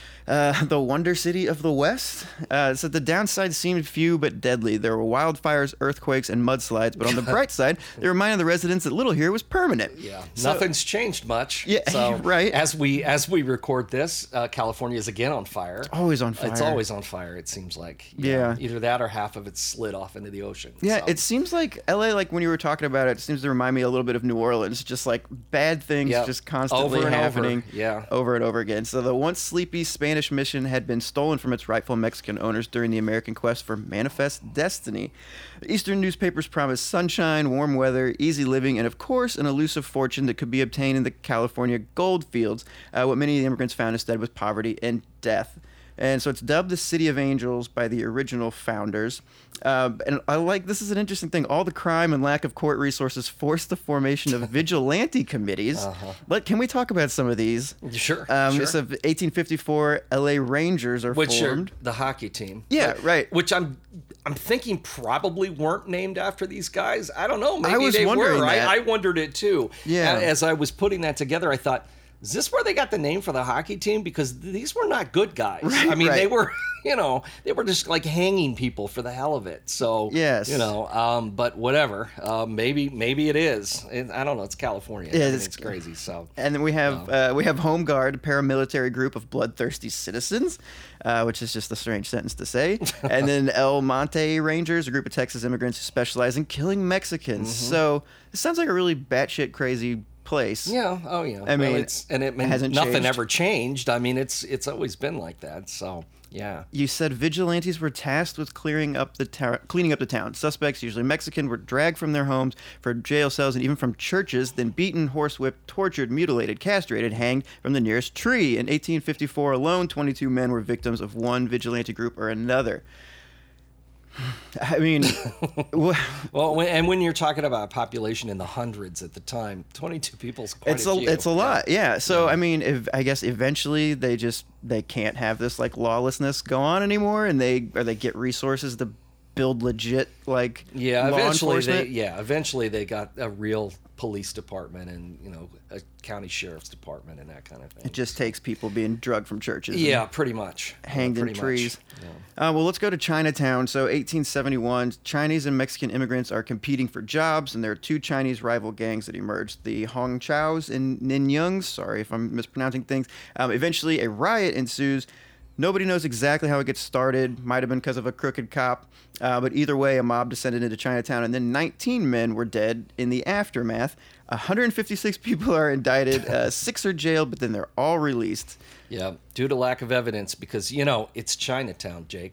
uh, the Wonder City of the West. Uh, so the downside seemed few but deadly. There were wildfires, earthquakes, and mudslides. But on the bright side, they reminded the residents that Little here was permanent. Yeah, So- nothing's changed much. Yeah, so right. As we as we record this, uh, California is again on fire. Always on fire. It's always on fire. It seems like. Yeah. Either that or half of it slid off into the ocean. Yeah, so. it seems like L A, like when you were talking about it, it seems to remind me a little bit of New Orleans. Just like bad things Yep. just constantly Over and over. happening Yeah. over and over again. So the once sleepy Spanish mission had been stolen from its rightful Mexican owners during the American quest for manifest destiny. Eastern newspapers promised sunshine, warm weather, easy living, and of course, an elusive fortune that could be obtained in the California gold fields. Uh, what many of the immigrants found instead was poverty and death. And so it's dubbed the City of Angels by the original founders. Uh, and I like, this is an interesting thing. All the crime and lack of court resources forced the formation of vigilante committees. Uh-huh. But can we talk about some of these? Sure. Um, sure. So eighteen fifty-four L A Rangers are Which formed. are the hockey team. Yeah, But- right. Which I'm I'm thinking probably weren't named after these guys. I don't know. Maybe I was they wondering were. that. I, I wondered it too. Yeah. As I was putting that together, I thought, is this where they got the name for the hockey team? Because these were not good guys. Right, I mean, right. they were, you know, they were just like hanging people for the hell of it. So, Yes. you know, um, but whatever. Uh, maybe maybe it is. It, I don't know. It's California. Yeah, It's it's- crazy. So. And then we have uh, we have Home Guard, a paramilitary group of bloodthirsty citizens, uh, which is just a strange sentence to say. And then El Monte Rangers, a group of Texas immigrants who specialize in killing Mexicans. Mm-hmm. So it sounds like a really batshit crazy place. Yeah. Oh, yeah. I Well, mean, it's and it it hasn't nothing changed. ever changed. I mean, it's it's always been like that. So yeah. You said vigilantes were tasked with clearing up the ta- cleaning up the town. Suspects, usually Mexican, were dragged from their homes, from jail cells, and even from churches, then beaten, horsewhipped, tortured, mutilated, castrated, hanged from the nearest tree. In eighteen fifty-four alone, twenty-two men were victims of one vigilante group or another. I mean, wh- Well, when, and when you're talking about a population in the hundreds at the time, twenty-two people's quite it's a a few. it's a lot, yeah. So I mean, if I guess eventually they just they can't have this like lawlessness go on anymore, and they or they get resources to build legit like Yeah, law eventually they enforcement. yeah, eventually they got a real police department and, you know, a county sheriff's department and that kind of thing. It just takes people being drugged from churches. and Yeah, pretty much. hanged Yeah, in pretty trees. much. Yeah. Uh, well, let's go to Chinatown. So, eighteen seventy-one, Chinese and Mexican immigrants are competing for jobs, and there are two Chinese rival gangs that emerged: the Hong Chaos and Nin Youngs. Sorry if I'm mispronouncing things. Um, eventually, a riot ensues. Nobody knows exactly how it gets started. Might have been because of a crooked cop. Uh, but either way, a mob descended into Chinatown, and then nineteen men were dead in the aftermath. one hundred fifty-six people are indicted. Uh, six are jailed, but then they're all released. Yeah, due to lack of evidence because, you know, it's Chinatown, Jake.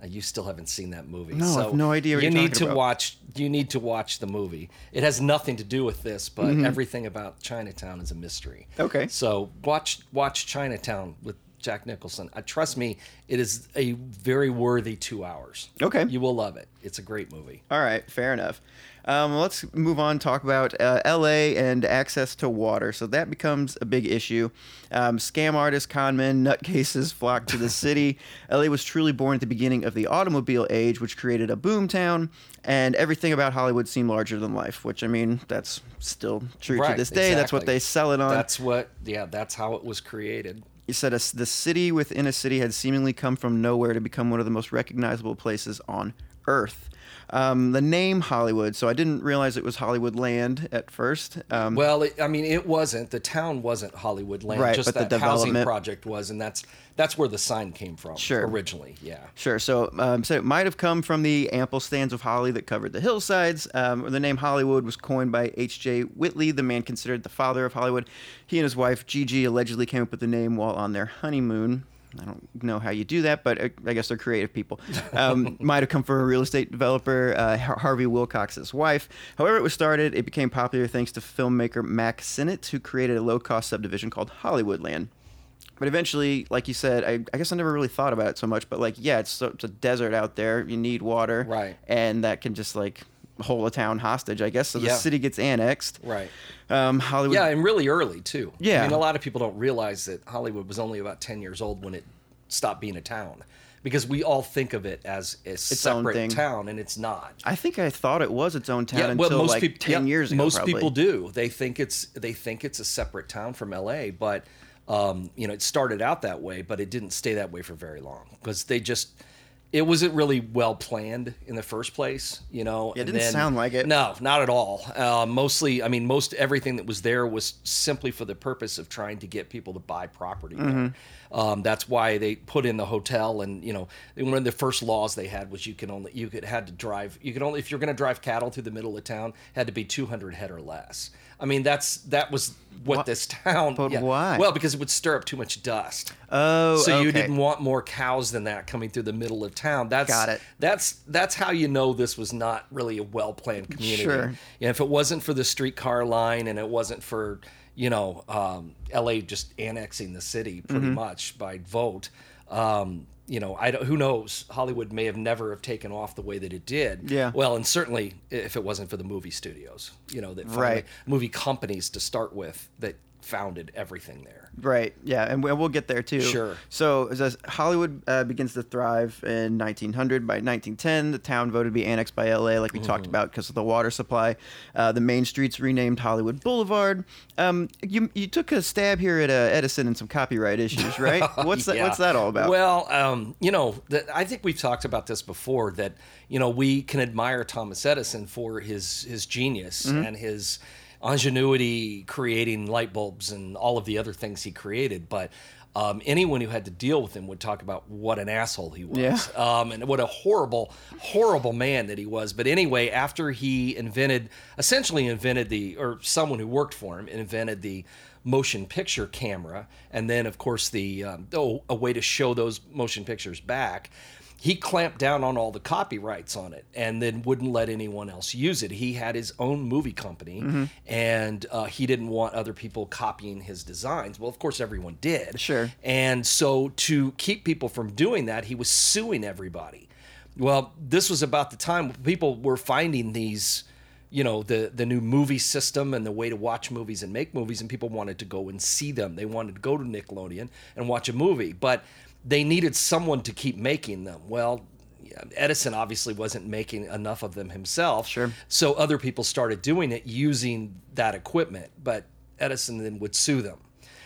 Uh, you still haven't seen that movie. No, so I have no idea what you you're need talking to about. watch. You need to watch the movie. It has nothing to do with this, but Mm-hmm. everything about Chinatown is a mystery. Okay. So watch watch Chinatown with Jack Nicholson. Uh, trust me, it is a very worthy two hours. Okay. You will love it. It's a great movie. All right, fair enough. Um, let's move on. Talk about uh, L A and access to water. So that becomes a big issue. Um, scam artists, con men, nutcases flock to the city. L A was truly born at the beginning of the automobile age, which created a boom town, and everything about Hollywood seemed larger than life. Which I mean, that's still true Right, to this day. That's what exactly. they sell it on. That's what. Yeah, that's how it was created. You said a, the city within a city had seemingly come from nowhere to become one of the most recognizable places on Earth. Um, the name Hollywood, so I didn't realize it was Hollywood Land at first. Um, Well, it, I mean, it wasn't. The town wasn't Hollywood Land. Right, just but the that housing development- project was, and that's that's where the sign came from. Sure. Originally, yeah. Sure. So, um, so it might have come from the ample stands of holly that covered the hillsides. Um, the name Hollywood was coined by H J Whitley, the man considered the father of Hollywood. He and his wife Gigi allegedly came up with the name while on their honeymoon. I don't know how you do that, but I I guess they're creative people. Um, might have come from a real estate developer, uh, Har- Harvey Wilcox's wife. However it was started, it became popular thanks to filmmaker Mac Sennett, who created a low-cost subdivision called Hollywoodland. But eventually, like you said, I, I guess I never really thought about it so much, but like, yeah, it's, so, it's a desert out there. You need water. Right. And that can just like hold a town hostage, I guess. So the Yeah. city gets annexed. Right. Um, Hollywood. Yeah, and really early too. Yeah. I mean, a lot of people don't realize that Hollywood was only about ten years old when it stopped being a town, because we all think of it as a own separate thing. town, and it's not. I think I thought it was its own town Yeah, until well, most like people, ten yeah, years ago. Most probably. people do. They think it's they think it's a separate town from L A, but um, you know, it started out that way, but it didn't stay that way for very long, because they just it wasn't really well planned in the first place. You know, Yeah, it and didn't then- sound like it. No, not at all. Uh, mostly, I mean, most everything that was there was simply for the purpose of trying to get people to buy property there. Mm-hmm. Um, that's why they put in the hotel, and you know, one of the first laws they had was you can only you could had to drive you could only if you're going to drive cattle through the middle of town, had to be two hundred head or less. I mean, that's that was what, What? this town. But yeah. why? Well, because it would stir up too much dust. Oh, So you okay. didn't want more cows than that coming through the middle of town. That's Got it. That's that's how you know this was not really a well planned community. Sure. Yeah, if it wasn't for the streetcar line and it wasn't for you know um, L A just annexing the city pretty Mm-hmm. much by vote, um, you know, I don't, who knows? Hollywood may have never have taken off the way that it did. Yeah. Well, and certainly if it wasn't for the movie studios, you know, that finally, Right. movie companies to start with that founded everything there. Right. Yeah, and we- we'll get there too. Sure. So as Hollywood uh, begins to thrive in nineteen hundred, by nineteen ten, the town voted to be annexed by L A, like we Mm-hmm. talked about, because of the water supply. Uh, the main streets renamed Hollywood Boulevard. Um, you you took a stab here at uh, Edison and some copyright issues, right? What's that? Yeah. What's that all about? Well, um, you know, the, I think we've talked about this before. That you know, we can admire Thomas Edison for his his genius Mm-hmm. and his ingenuity creating light bulbs and all of the other things he created, but. Um, anyone who had to deal with him would talk about what an asshole he was, Yeah. um, and what a horrible, horrible man that he was. But anyway, after he invented, essentially invented the, or someone who worked for him invented the motion picture camera, and then of course the um, oh, a way to show those motion pictures back. He clamped down on all the copyrights on it and then wouldn't let anyone else use it. He had his own movie company, Mm-hmm. and uh, he didn't want other people copying his designs. Well, of course, everyone did. Sure. And so to keep people from doing that, he was suing everybody. Well, this was about the time people were finding these, you know, the the new movie system and the way to watch movies and make movies, and people wanted to go and see them. They wanted to go to Nickelodeon and watch a movie, but they needed someone to keep making them. Well, yeah, Edison obviously wasn't making enough of them himself. Sure. So other people started doing it using that equipment, but Edison then would sue them.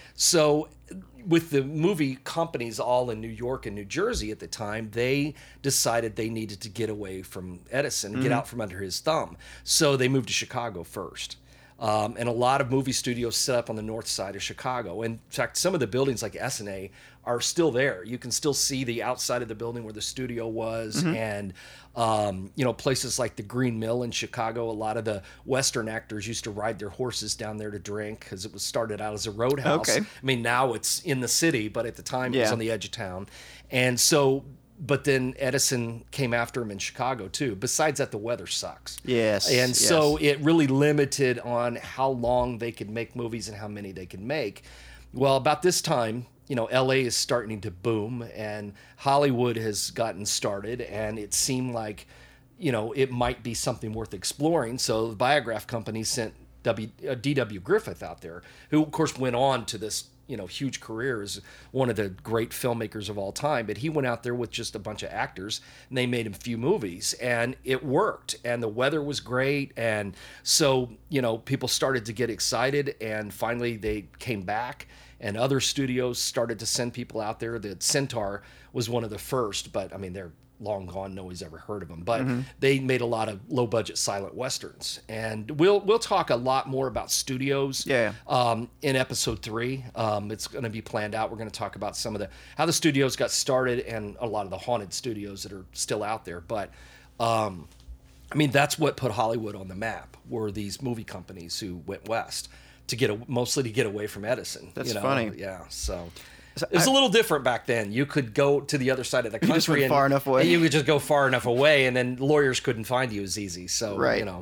So with the movie companies all in New York and New Jersey at the time, they decided they needed to get away from Edison, Mm-hmm. get out from under his thumb. So they moved to Chicago first. Um, and a lot of movie studios set up on the north side of Chicago. In fact, some of the buildings like S N A are still there. You can still see the outside of the building where the studio was, and um, you know, places like the Green Mill in Chicago. A lot of the Western actors used to ride their horses down there to drink because it was started out as a roadhouse. Okay. I mean, now it's in the city, but at the time it was Yeah. on the edge of town. And so but then Edison came after him in Chicago too. Besides that, the weather sucks. Yes. And yes. so it really limited on how long they could make movies and how many they could make. Well, about this time, you know, L A is starting to boom and Hollywood has gotten started, and it seemed like, you know, it might be something worth exploring. So the Biograph company sent W, uh, D W Griffith out there, who of course went on to this, you know, huge career as one of the great filmmakers of all time. But he went out there with just a bunch of actors, and they made him a few movies, and it worked, and the weather was great. And so, you know, people started to get excited, and finally they came back, and other studios started to send people out there. The Centaur was one of the first, but I mean, they're long gone. Nobody's ever heard of them, but mm-hmm. they made a lot of low budget silent westerns, and we'll we'll talk a lot more about studios. Yeah. Um, in episode three, um, it's going to be planned out. We're going to talk about some of the how the studios got started and a lot of the haunted studios that are still out there. But um, I mean, that's what put Hollywood on the map. Were these movie companies who went west to get a, mostly to get away from Edison. That's you know? funny. Yeah. So. It was a little different back then. You could go to the other side of the country. You just went and, far enough away. And you could just go far enough away, and then lawyers couldn't find you as easy. So, right. you know.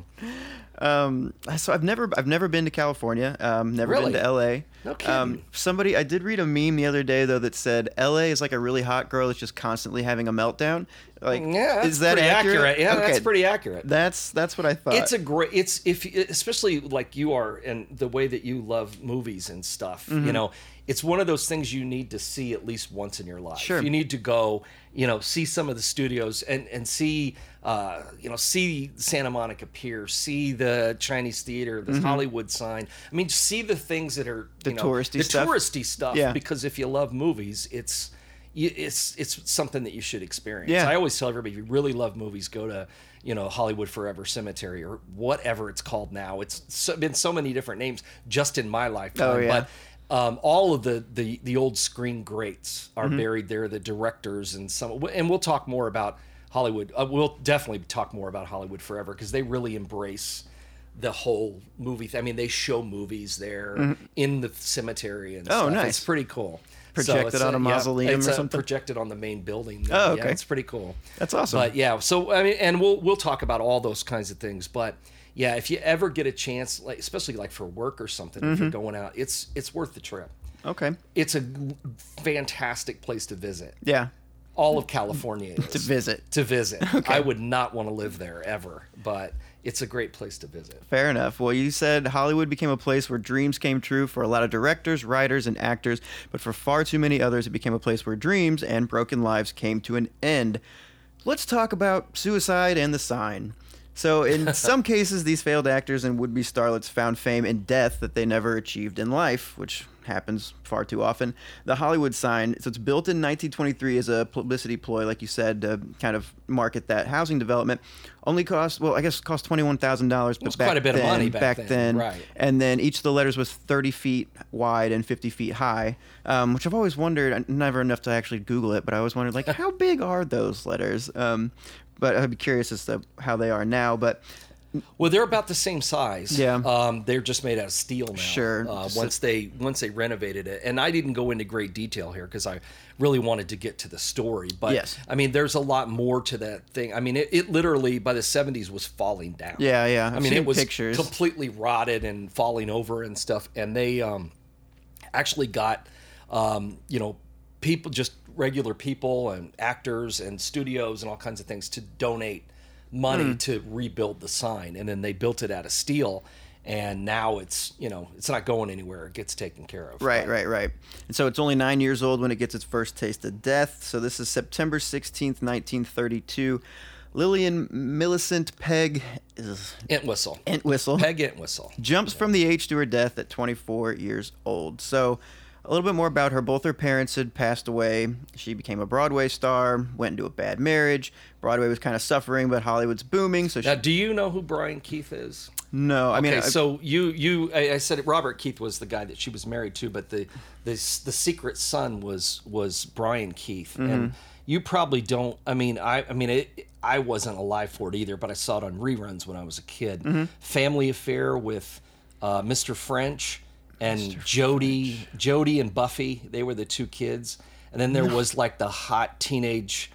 Um, so I've never I've never been to California. Um, never Really? been to L A. No kidding. Um, somebody I did read a meme the other day though that said L A is like a really hot girl that's just constantly having a meltdown. Like, Yeah, that's is that pretty accurate? Yeah, Okay, that's pretty accurate. That's that's what I thought. It's a great. It's if especially like you are, and the way that you love movies and stuff. Mm-hmm. You know, it's one of those things you need to see at least once in your life. Sure. You need to go, you know, see some of the studios and and see, uh, you know, see Santa Monica Pier, see the Chinese Theater, the Hollywood sign. I mean, see the things that are The you know, touristy the stuff. touristy stuff. Yeah. Because if you love movies, it's. You- It's it's something that you should experience. Yeah. I always tell everybody, if you really love movies, go to, you know, Hollywood Forever Cemetery or whatever it's called now. It's so, been so many different names just in my lifetime. Oh, yeah. But um, all of the, the the old screen greats are buried there. The directors and some, and we'll talk more about Hollywood. Uh, we'll definitely talk more about Hollywood Forever because they really embrace the whole movie. Th- I mean, they show movies there in the cemetery and Oh, stuff. nice. It's pretty cool. Projected it's, on a yeah, mausoleum it's, or uh, something? projected on the main building. Oh, Yeah, okay. it's pretty cool. That's awesome. But yeah, so I mean, and we'll we'll talk about all those kinds of things. But yeah, if you ever get a chance, like especially like for work or something, if you're going out, it's it's worth the trip. okay. It's a g- fantastic place to visit. Yeah. All of California is To visit. To visit. I would not want to live there ever, but it's a great place to visit. Fair enough. Well, you said Hollywood became a place where dreams came true for a lot of directors, writers, and actors, but for far too many others, it became a place where dreams and broken lives came to an end. Let's talk about Suicide and The Sign. So, in some cases, these failed actors and would-be starlets found fame in death that they never achieved in life, which happens far too often. The Hollywood Sign, so it's built in nineteen twenty-three as a publicity ploy, like you said, to kind of market that housing development. Only cost, well, I guess cost twenty-one thousand dollars, but was back quite a bit then, of money back then, right. And then each of the letters was thirty feet wide and fifty feet high, um, which I've always wondered, never enough to actually Google it, but I always wondered, like, how big are those letters? Um, but I'd be curious as to how they are now, but... Well, they're about the same size. Yeah. Um, they're just made out of steel now. Sure. Uh, Just once they once they renovated it, and I didn't go into great detail here because I really wanted to get to the story. But Yes. I mean, there's a lot more to that thing. I mean, it, it literally by the seventies was falling down. Yeah, yeah. I've I mean, seen it was pictures. completely rotted and falling over and stuff. And they um, actually got, um, you know, people, just regular people and actors and studios and all kinds of things to donate money Mm. to rebuild the sign. And then they built it out of steel. And now it's, you know, it's not going anywhere. It gets taken care of. Right, But- right, right. And so it's only nine years old when it gets its first taste of death. So this is September sixteenth, nineteen thirty-two. Lillian Millicent Peg is Entwistle. Entwistle Peg Entwistle. jumps from the age to her death at twenty-four years old. So a little bit more about her. Both her parents had passed away. She became a Broadway star, went into a bad marriage. Broadway was kind of suffering, but Hollywood's booming. So she, Now, do you know who Brian Keith is? no, I mean, okay, I- so you you I, I said Robert Keith was the guy that she was married to, but the the the secret son was was Brian Keith, Mm-hmm. and you probably don't. I mean, I I mean, it, I wasn't alive for it either, but I saw it on reruns when I was a kid. Mm-hmm. Family Affair with uh, Mister French and Jody Jody and Buffy. They were the two kids, and then there was like the hot teenage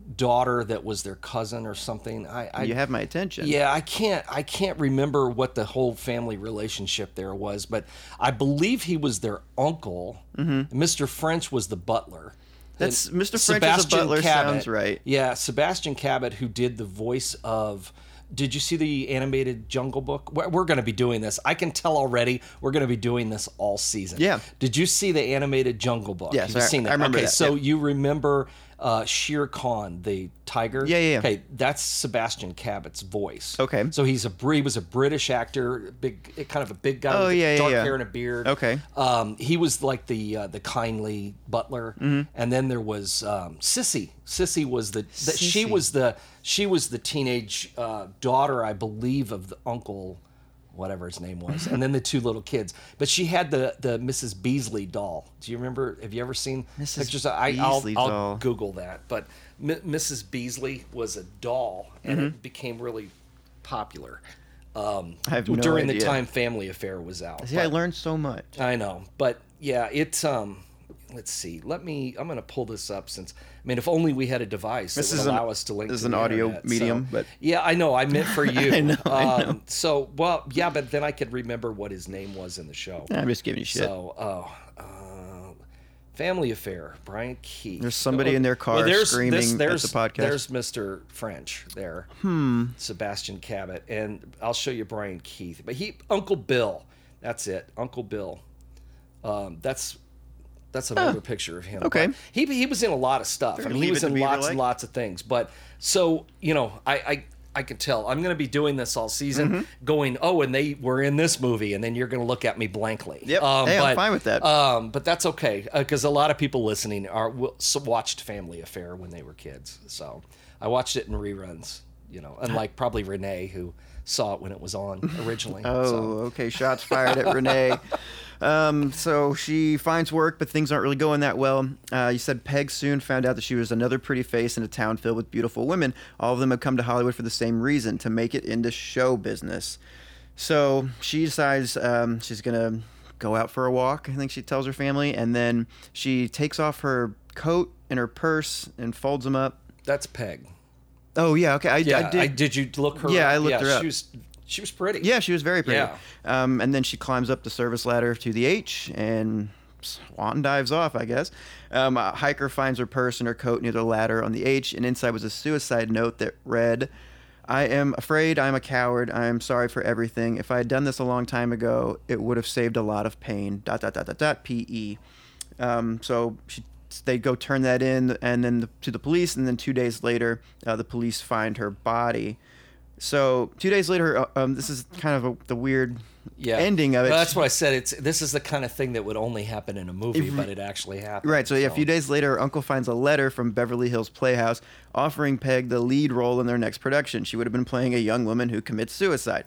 daughter that was their cousin or something. I, I You have my attention. Yeah, I can't I can't remember what the whole family relationship there was, but I believe he was their uncle. Mm-hmm. Mister French was the butler. That's And Mister French as a butler sounds right. Yeah, Sebastian Cabot, who did the voice of. Did you see the animated Jungle Book? We're, we're going to be doing this. I can tell already. We're going to be doing this all season. Yeah. Did you see the animated Jungle Book? Yes, Have you I, seen that? I remember okay, that. so yeah. you remember uh, Shere Khan, the tiger? Yeah, yeah, yeah. Okay, that's Sebastian Cabot's voice. Okay. So he's a he was a British actor, big kind of a big guy Oh, with yeah, yeah, dark yeah. hair and a beard. Okay. Um, he was like the uh, the kindly butler, Mm-hmm. and then there was um, Sissy. Sissy was the, the she Sissy. was the she was the teenage uh, daughter, I believe, of the uncle, whatever his name was, and then the two little kids. But she had the the Missus Beasley doll. Do you remember? Have you ever seen Missus pictures? I, I'll, Beasley I'll doll. Google that. But M- Missus Beasley was a doll, and Mm-hmm. it became really popular. Um, I have no during the idea. time Family Affair was out. See, I But- learned so much. I know, but yeah, it's um. Let's see. Let me. I'm going to pull this up since. I mean, if only we had a device that This would is an- allow us to link. this is to an the audio internet, medium, so- but- yeah, I know. I meant for you. I know, I know. Um, so well, yeah, but then I could remember what his name was in the show. I'm just giving you shit. So, oh, uh, Family Affair, Brian Keith. There's somebody in their car there's, screaming this, at there's, the podcast. There's Mister French there. Hmm. Sebastian Cabot, and I'll show you Brian Keith. But he, Uncle Bill, that's it, Uncle Bill. Um, that's that's an older picture of him. Okay. But he he was in a lot of stuff. I Figured mean, he Leave was It to in Beaver lots and Lake. lots of things. But so you know, I. I I can tell. I'm going to be doing this all season, Mm-hmm. going, oh, and they were in this movie, and then you're going to look at me blankly. Yep. Um, Hey, I'm but, fine with that. Um, but that's okay, because a lot of people listening are will- so watched Family Affair when they were kids. So I watched it in reruns, you know, unlike probably Renee, who saw it when it was on originally. Oh, so. okay. Shots fired at Renee. Um, so she finds work, but things aren't really going that well. Uh, you said Peg soon found out that she was another pretty face in a town filled with beautiful women. All of them have come to Hollywood for the same reason, to make it into show business. So she decides um, she's going to go out for a walk, I think she tells her family, and then she takes off her coat and her purse and folds them up. That's Peg. Oh, yeah, okay. I, Yeah, I did. I, did you look her Yeah, up? I looked yeah, her up. She was, she was pretty. Yeah, she was very pretty. Yeah. Um, and then she climbs up the service ladder to the H and swan dives off, I guess. Um, a hiker finds her purse and her coat near the ladder on the H, and inside was a suicide note that read, "I am afraid I'm a coward. I am sorry for everything. If I had done this a long time ago, it would have saved a lot of pain. Dot, dot, dot, dot, dot, P E. Um, so she they go turn that in and then the, to the police, and then two days later, uh, the police find her body. So two days later, uh, um, this is kind of a, the weird Yeah. ending of it. Well, that's what I said. It's this is the kind of thing that would only happen in a movie, but it actually happened. Right, so yeah, a few days later, her uncle finds a letter from Beverly Hills Playhouse offering Peg the lead role in their next production. She would have been playing a young woman who commits suicide.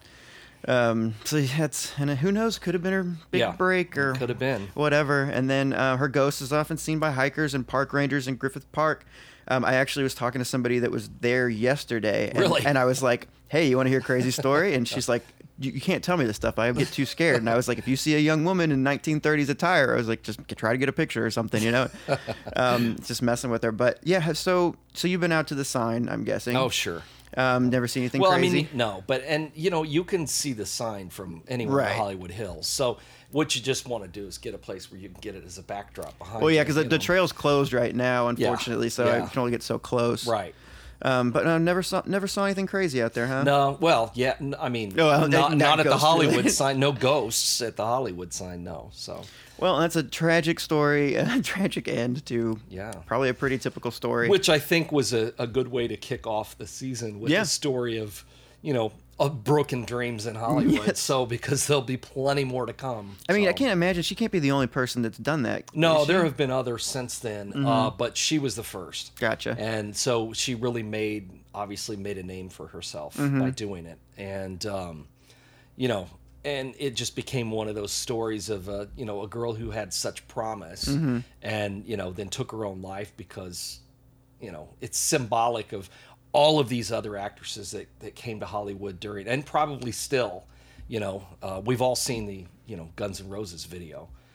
Um, so yeah, it's, and who knows, could have been her big Yeah, break or could have been. whatever. And then uh, her ghost is often seen by hikers and park rangers in Griffith Park. Um, I actually was talking to somebody that was there yesterday. And, Really? And I was like, hey, you want to hear a crazy story? And she's like, you, you can't tell me this stuff. I get too scared. And I was like, if you see a young woman in nineteen thirties attire, I was like, just try to get a picture or something, you know? um, just messing with her. But yeah, so so you've been out to the sign, I'm guessing. Oh, sure. Um, never seen anything Well, crazy? I mean, no, but and you know, you can see the sign from anywhere Right. in Hollywood Hills. So what you just want to do is get a place where you can get it as a backdrop behind. Well, yeah, you, because the, you the know. trail's closed right now, unfortunately, so I yeah. can only get so close. Right. Um, but uh, never saw never saw anything crazy out there, huh? No, well, yeah, n- I mean, Oh, well, not, not not at the ghost Hollywood related. sign. No ghosts at the Hollywood sign. No. So Well, that's a tragic story and a tragic end to Yeah. probably a pretty typical story. which I think was a, a good way to kick off the season with Yeah. the story of, you know, of broken dreams in Hollywood. Yes. So because there'll be plenty more to come. I mean, so. I can't imagine she can't be the only person that's done that. No, is she? there have been others since then, uh, but she was the first. Gotcha. And so she really made, obviously made a name for herself Mm-hmm. by doing it. And, um, you know, and it just became one of those stories of, a, you know, a girl who had such promise Mm-hmm. and, you know, then took her own life because, you know, it's symbolic of all of these other actresses that, that came to Hollywood during, and probably still, you know, uh, we've all seen the, you know, Guns N' Roses video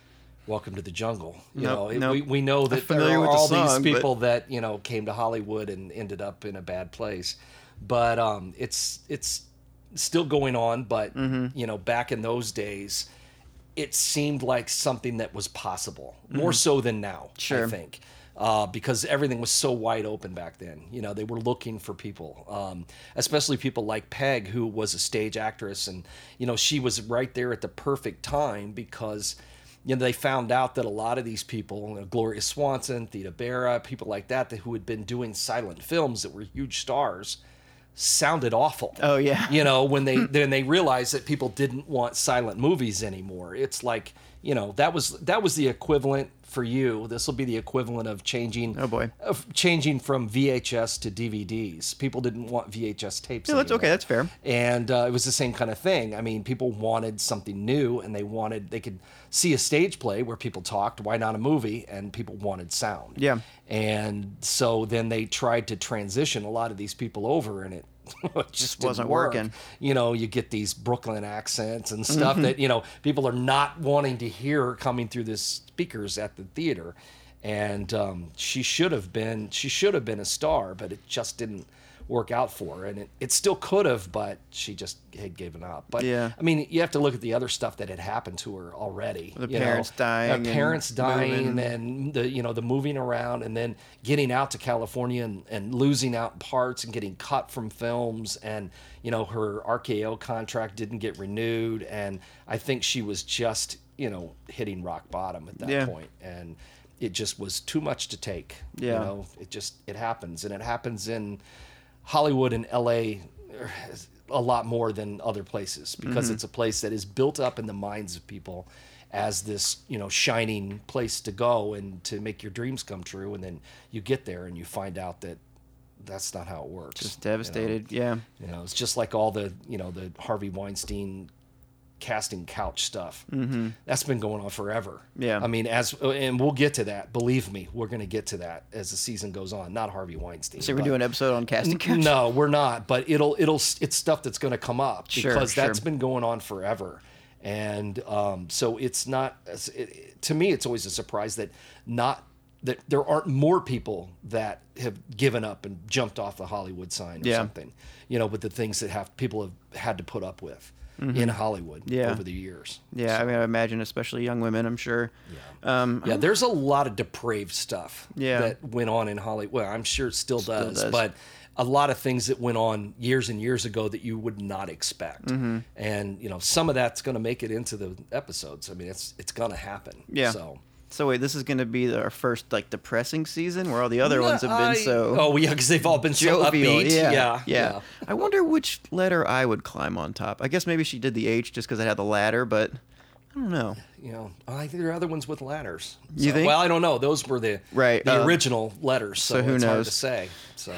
Welcome to the Jungle. You Nope, know, it, nope. we we know that there familiar are with the all song, these but- people that you know came to Hollywood and ended up in a bad place, but um, it's it's still going on. But Mm-hmm. you know, back in those days, it seemed like something that was possible, more so than now. Mm-hmm. Sure. I think. Uh, because everything was so wide open back then. You know, they were looking for people, um, especially people like Peg, who was a stage actress. And, you know, she was right there at the perfect time because, you know, they found out that a lot of these people, you know, Gloria Swanson, Theda Bara, people like that, that who had been doing silent films that were huge stars, sounded awful. Oh, yeah. You know, when they then they realized that people didn't want silent movies anymore. It's like, you know, that was that was the equivalent for you. This will be the equivalent of changing. Oh, boy. Of changing from V H S to D V Ds. People didn't want V H S tapes. No, that's anymore. okay. That's fair. And uh, it was the same kind of thing. I mean, people wanted something new, and they wanted they could see a stage play where people talked. Why not a movie? And people wanted sound. Yeah. And so then they tried to transition a lot of these people over, and it just, Just didn't wasn't work. working. You know, you get these Brooklyn accents and stuff Mm-hmm. that, you know, people are not wanting to hear coming through the speakers at the theater. And um, she should have been, she should have been a star, but it just didn't work out for her. And it, it still could have, but she just had given up. But Yeah. I mean, you have to look at the other stuff that had happened to her already. The you parents know, dying uh, and parents dying, moving. and the you know the moving around, and then getting out to California and, and losing out parts and getting cut from films, and you know her R K O contract didn't get renewed, and I think she was just you know hitting rock bottom at that Yeah. point, and it just was too much to take. Yeah. You know, it just it happens, and it happens in Hollywood and L A a lot more than other places because Mm-hmm. it's a place that is built up in the minds of people as this, you know, shining place to go and to make your dreams come true. And then you get there and you find out that that's not how it works. Just devastated. Yeah. You know, it's just like all the, you know, the Harvey Weinstein casting couch stuff. Mm-hmm. That's been going on forever. Yeah. I mean, as, and we'll get to that. Believe me, we're going to get to that as the season goes on. Not Harvey Weinstein. So we're but- doing an episode on casting couch. no, we're not. But it'll it'll it's stuff that's going to come up Sure, because that's sure. been going on forever, and um, so it's not. It, to me, it's always a surprise that not that there aren't more people that have given up and jumped off the Hollywood sign or Yeah. something. You know, with the things that have people have had to put up with in Hollywood Mm-hmm. Yeah. over the years. Yeah, I mean, I imagine especially young women, I'm sure. Yeah. Um, Yeah, there's a lot of depraved stuff Yeah. that went on in Hollywood. Well, I'm sure it still does, does. but a lot of things that went on years and years ago that you would not expect. Mm-hmm. And, you know, some of that's going to make it into the episodes. I mean, it's it's going to happen. Yeah. So, So wait, this is going to be our first like depressing season where all the other ones have been I- so Oh, yeah, because they've all been so jovial. upbeat. Yeah, Yeah, yeah, I wonder which letter I would climb on top. I guess maybe she did the H just because it had the ladder, but I don't know. You know, I think there are other ones with ladders. You So- think? Well, I don't know. Those were the Right, the uh, original letters, so, so who it's hard knows? to say. So.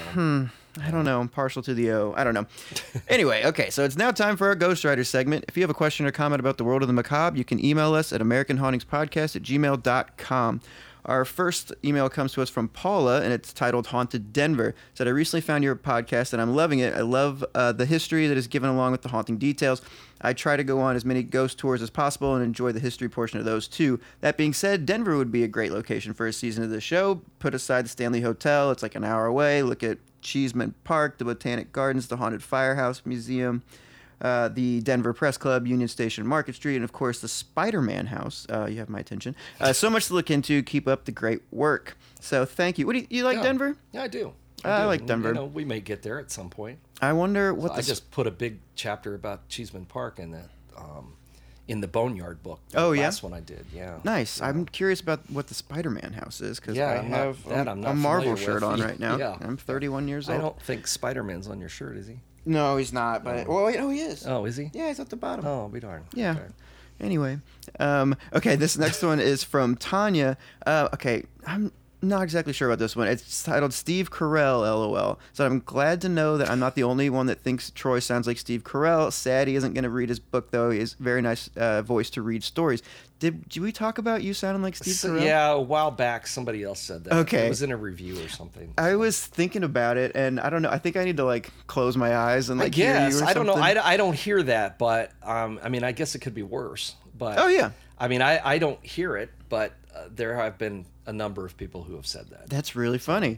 I don't know. I'm partial to the O. I don't know. Anyway, okay, so it's now time for our Ghostwriter segment. If you have a question or comment about the world of the macabre, you can email us at american hauntings podcast at gmail dot com. Our first email comes to us from Paula, and it's titled Haunted Denver. It said, I recently found your podcast, and I'm loving it. I love uh, the history that is given along with the haunting details. I try to go on as many ghost tours as possible and enjoy the history portion of those, too. That being said, Denver would be a great location for a season of the show. Put aside the Stanley Hotel. It's like an hour away. Look at Cheeseman Park, the Botanic Gardens, the Haunted Firehouse Museum, uh, the Denver Press Club, Union Station, Market Street, and of course the Spider-Man House. Uh, you have my attention. Uh, so much to look into. Keep up the great work. So thank you. What do you, you like Yeah. Denver? Yeah, I do. I do. like And, Denver. You know, we may get there at some point. I wonder what I the s- just put a big chapter about Cheeseman Park in the um, in the Boneyard book. The Oh, yeah? last one I did. Yeah. Nice. I'm curious about what the Spider-Man house is because Yeah, I I'm not- have that a, I'm not a Marvel familiar shirt with. on right now. Yeah. I'm thirty-one years I old. don't think Spider-Man's on your shirt, is he? No, he's not. But well, wait, oh, he is. Oh, is he? Yeah, he's at the bottom. Oh, be darned. Yeah. Okay. Anyway, um, okay, this next one is from Tanya. Uh, okay, I'm not exactly sure about this one. It's titled Steve Carell, LOL. So I'm glad to know that I'm not the only one that thinks Troy sounds like Steve Carell. Sad he isn't going to read his book, though. He has a very nice uh, voice to read stories. Did, did we talk about you sounding like Steve So, Carell? yeah, a while back, somebody else said that. Okay. It was in a review or something. I was thinking about it, and I don't know. I think I need to, like, close my eyes and, I like, hear guess. you or I don't know. something. I, I don't hear that, but, um, I mean, I guess it could be worse. But Oh, yeah. I mean, I, I don't hear it, but uh, there have been a number of people who have said that. That's really funny.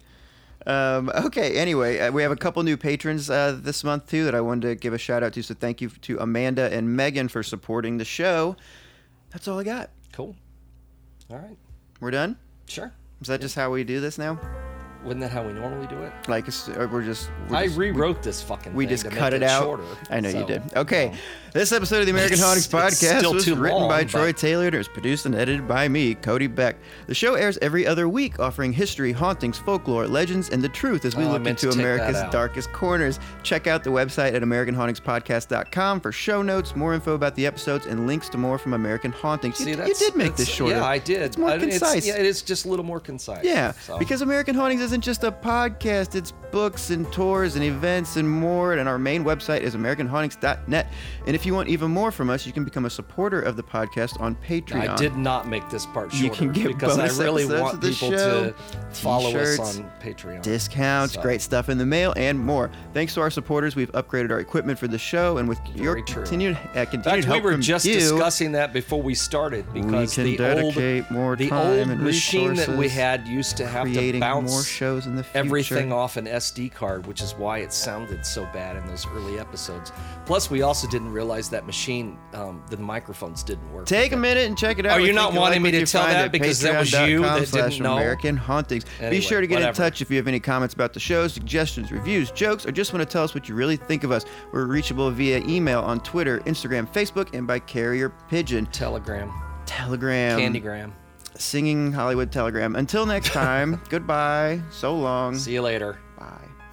Um, okay, anyway, uh, we have a couple new patrons uh, this month, too, that I wanted to give a shout out to. So thank you to Amanda and Megan for supporting the show. That's all I got. Cool. All right. We're done? Sure. Is that just how we do this now? Wasn't that how we normally do it? Like, it's- or we're just... We're I just rewrote this fucking we thing just to cut make it out. shorter. I know you so, did. Okay, um, this episode of the American It's- Hauntings it's podcast still was too written long, by but- Troy Taylor and it was produced and edited by me, Cody Beck. The show airs every other week, offering history, hauntings, folklore, legends, and the truth as we Oh, I look meant into to take that America's out. darkest corners. Check out the website at american hauntings podcast dot com for show notes, more info about the episodes, and links to more from American Hauntings. See, You, that's, you did make this that's- shorter. Yeah, I did. It's more I- concise. yeah, it is just a little more concise. Yeah, so. because American Hauntings isn't just a podcast, it's books and tours and events and more. And our main website is american hauntings dot net. And if you want even more from us, you can become a supporter of the podcast on Patreon. I did not make this part shorter You can get because I bonus really episodes want of the people show, to follow t-shirts, us on Patreon. Discounts, So. great stuff in the mail, and more. Thanks to our supporters, we've upgraded our equipment for the show, and with your Very true. continued, uh, In continued fact, we help were from just you, discussing that before we started because we can the dedicate old more the time old and machine that we resources, had used to have to creating bounce more shows in the future. everything off an S D card, which is why it sounded so bad in those early episodes. Plus, we also didn't realize that machine, um, the microphones didn't work. Take a with it. minute and check it out. Are We you think not you'll wanting like me what to you tell find that at because that was you patreon.com that slash didn't know? American Hauntings. Be Anyway, sure to get whatever. in touch if you have any comments about the show, suggestions, reviews, jokes, or just want to tell us what you really think of us. We're reachable via email on Twitter, Instagram, Facebook, and by carrier pigeon. Telegram, Telegram. Candygram. Singing Hollywood Telegram. Until next time, goodbye. So long. See you later. Bye.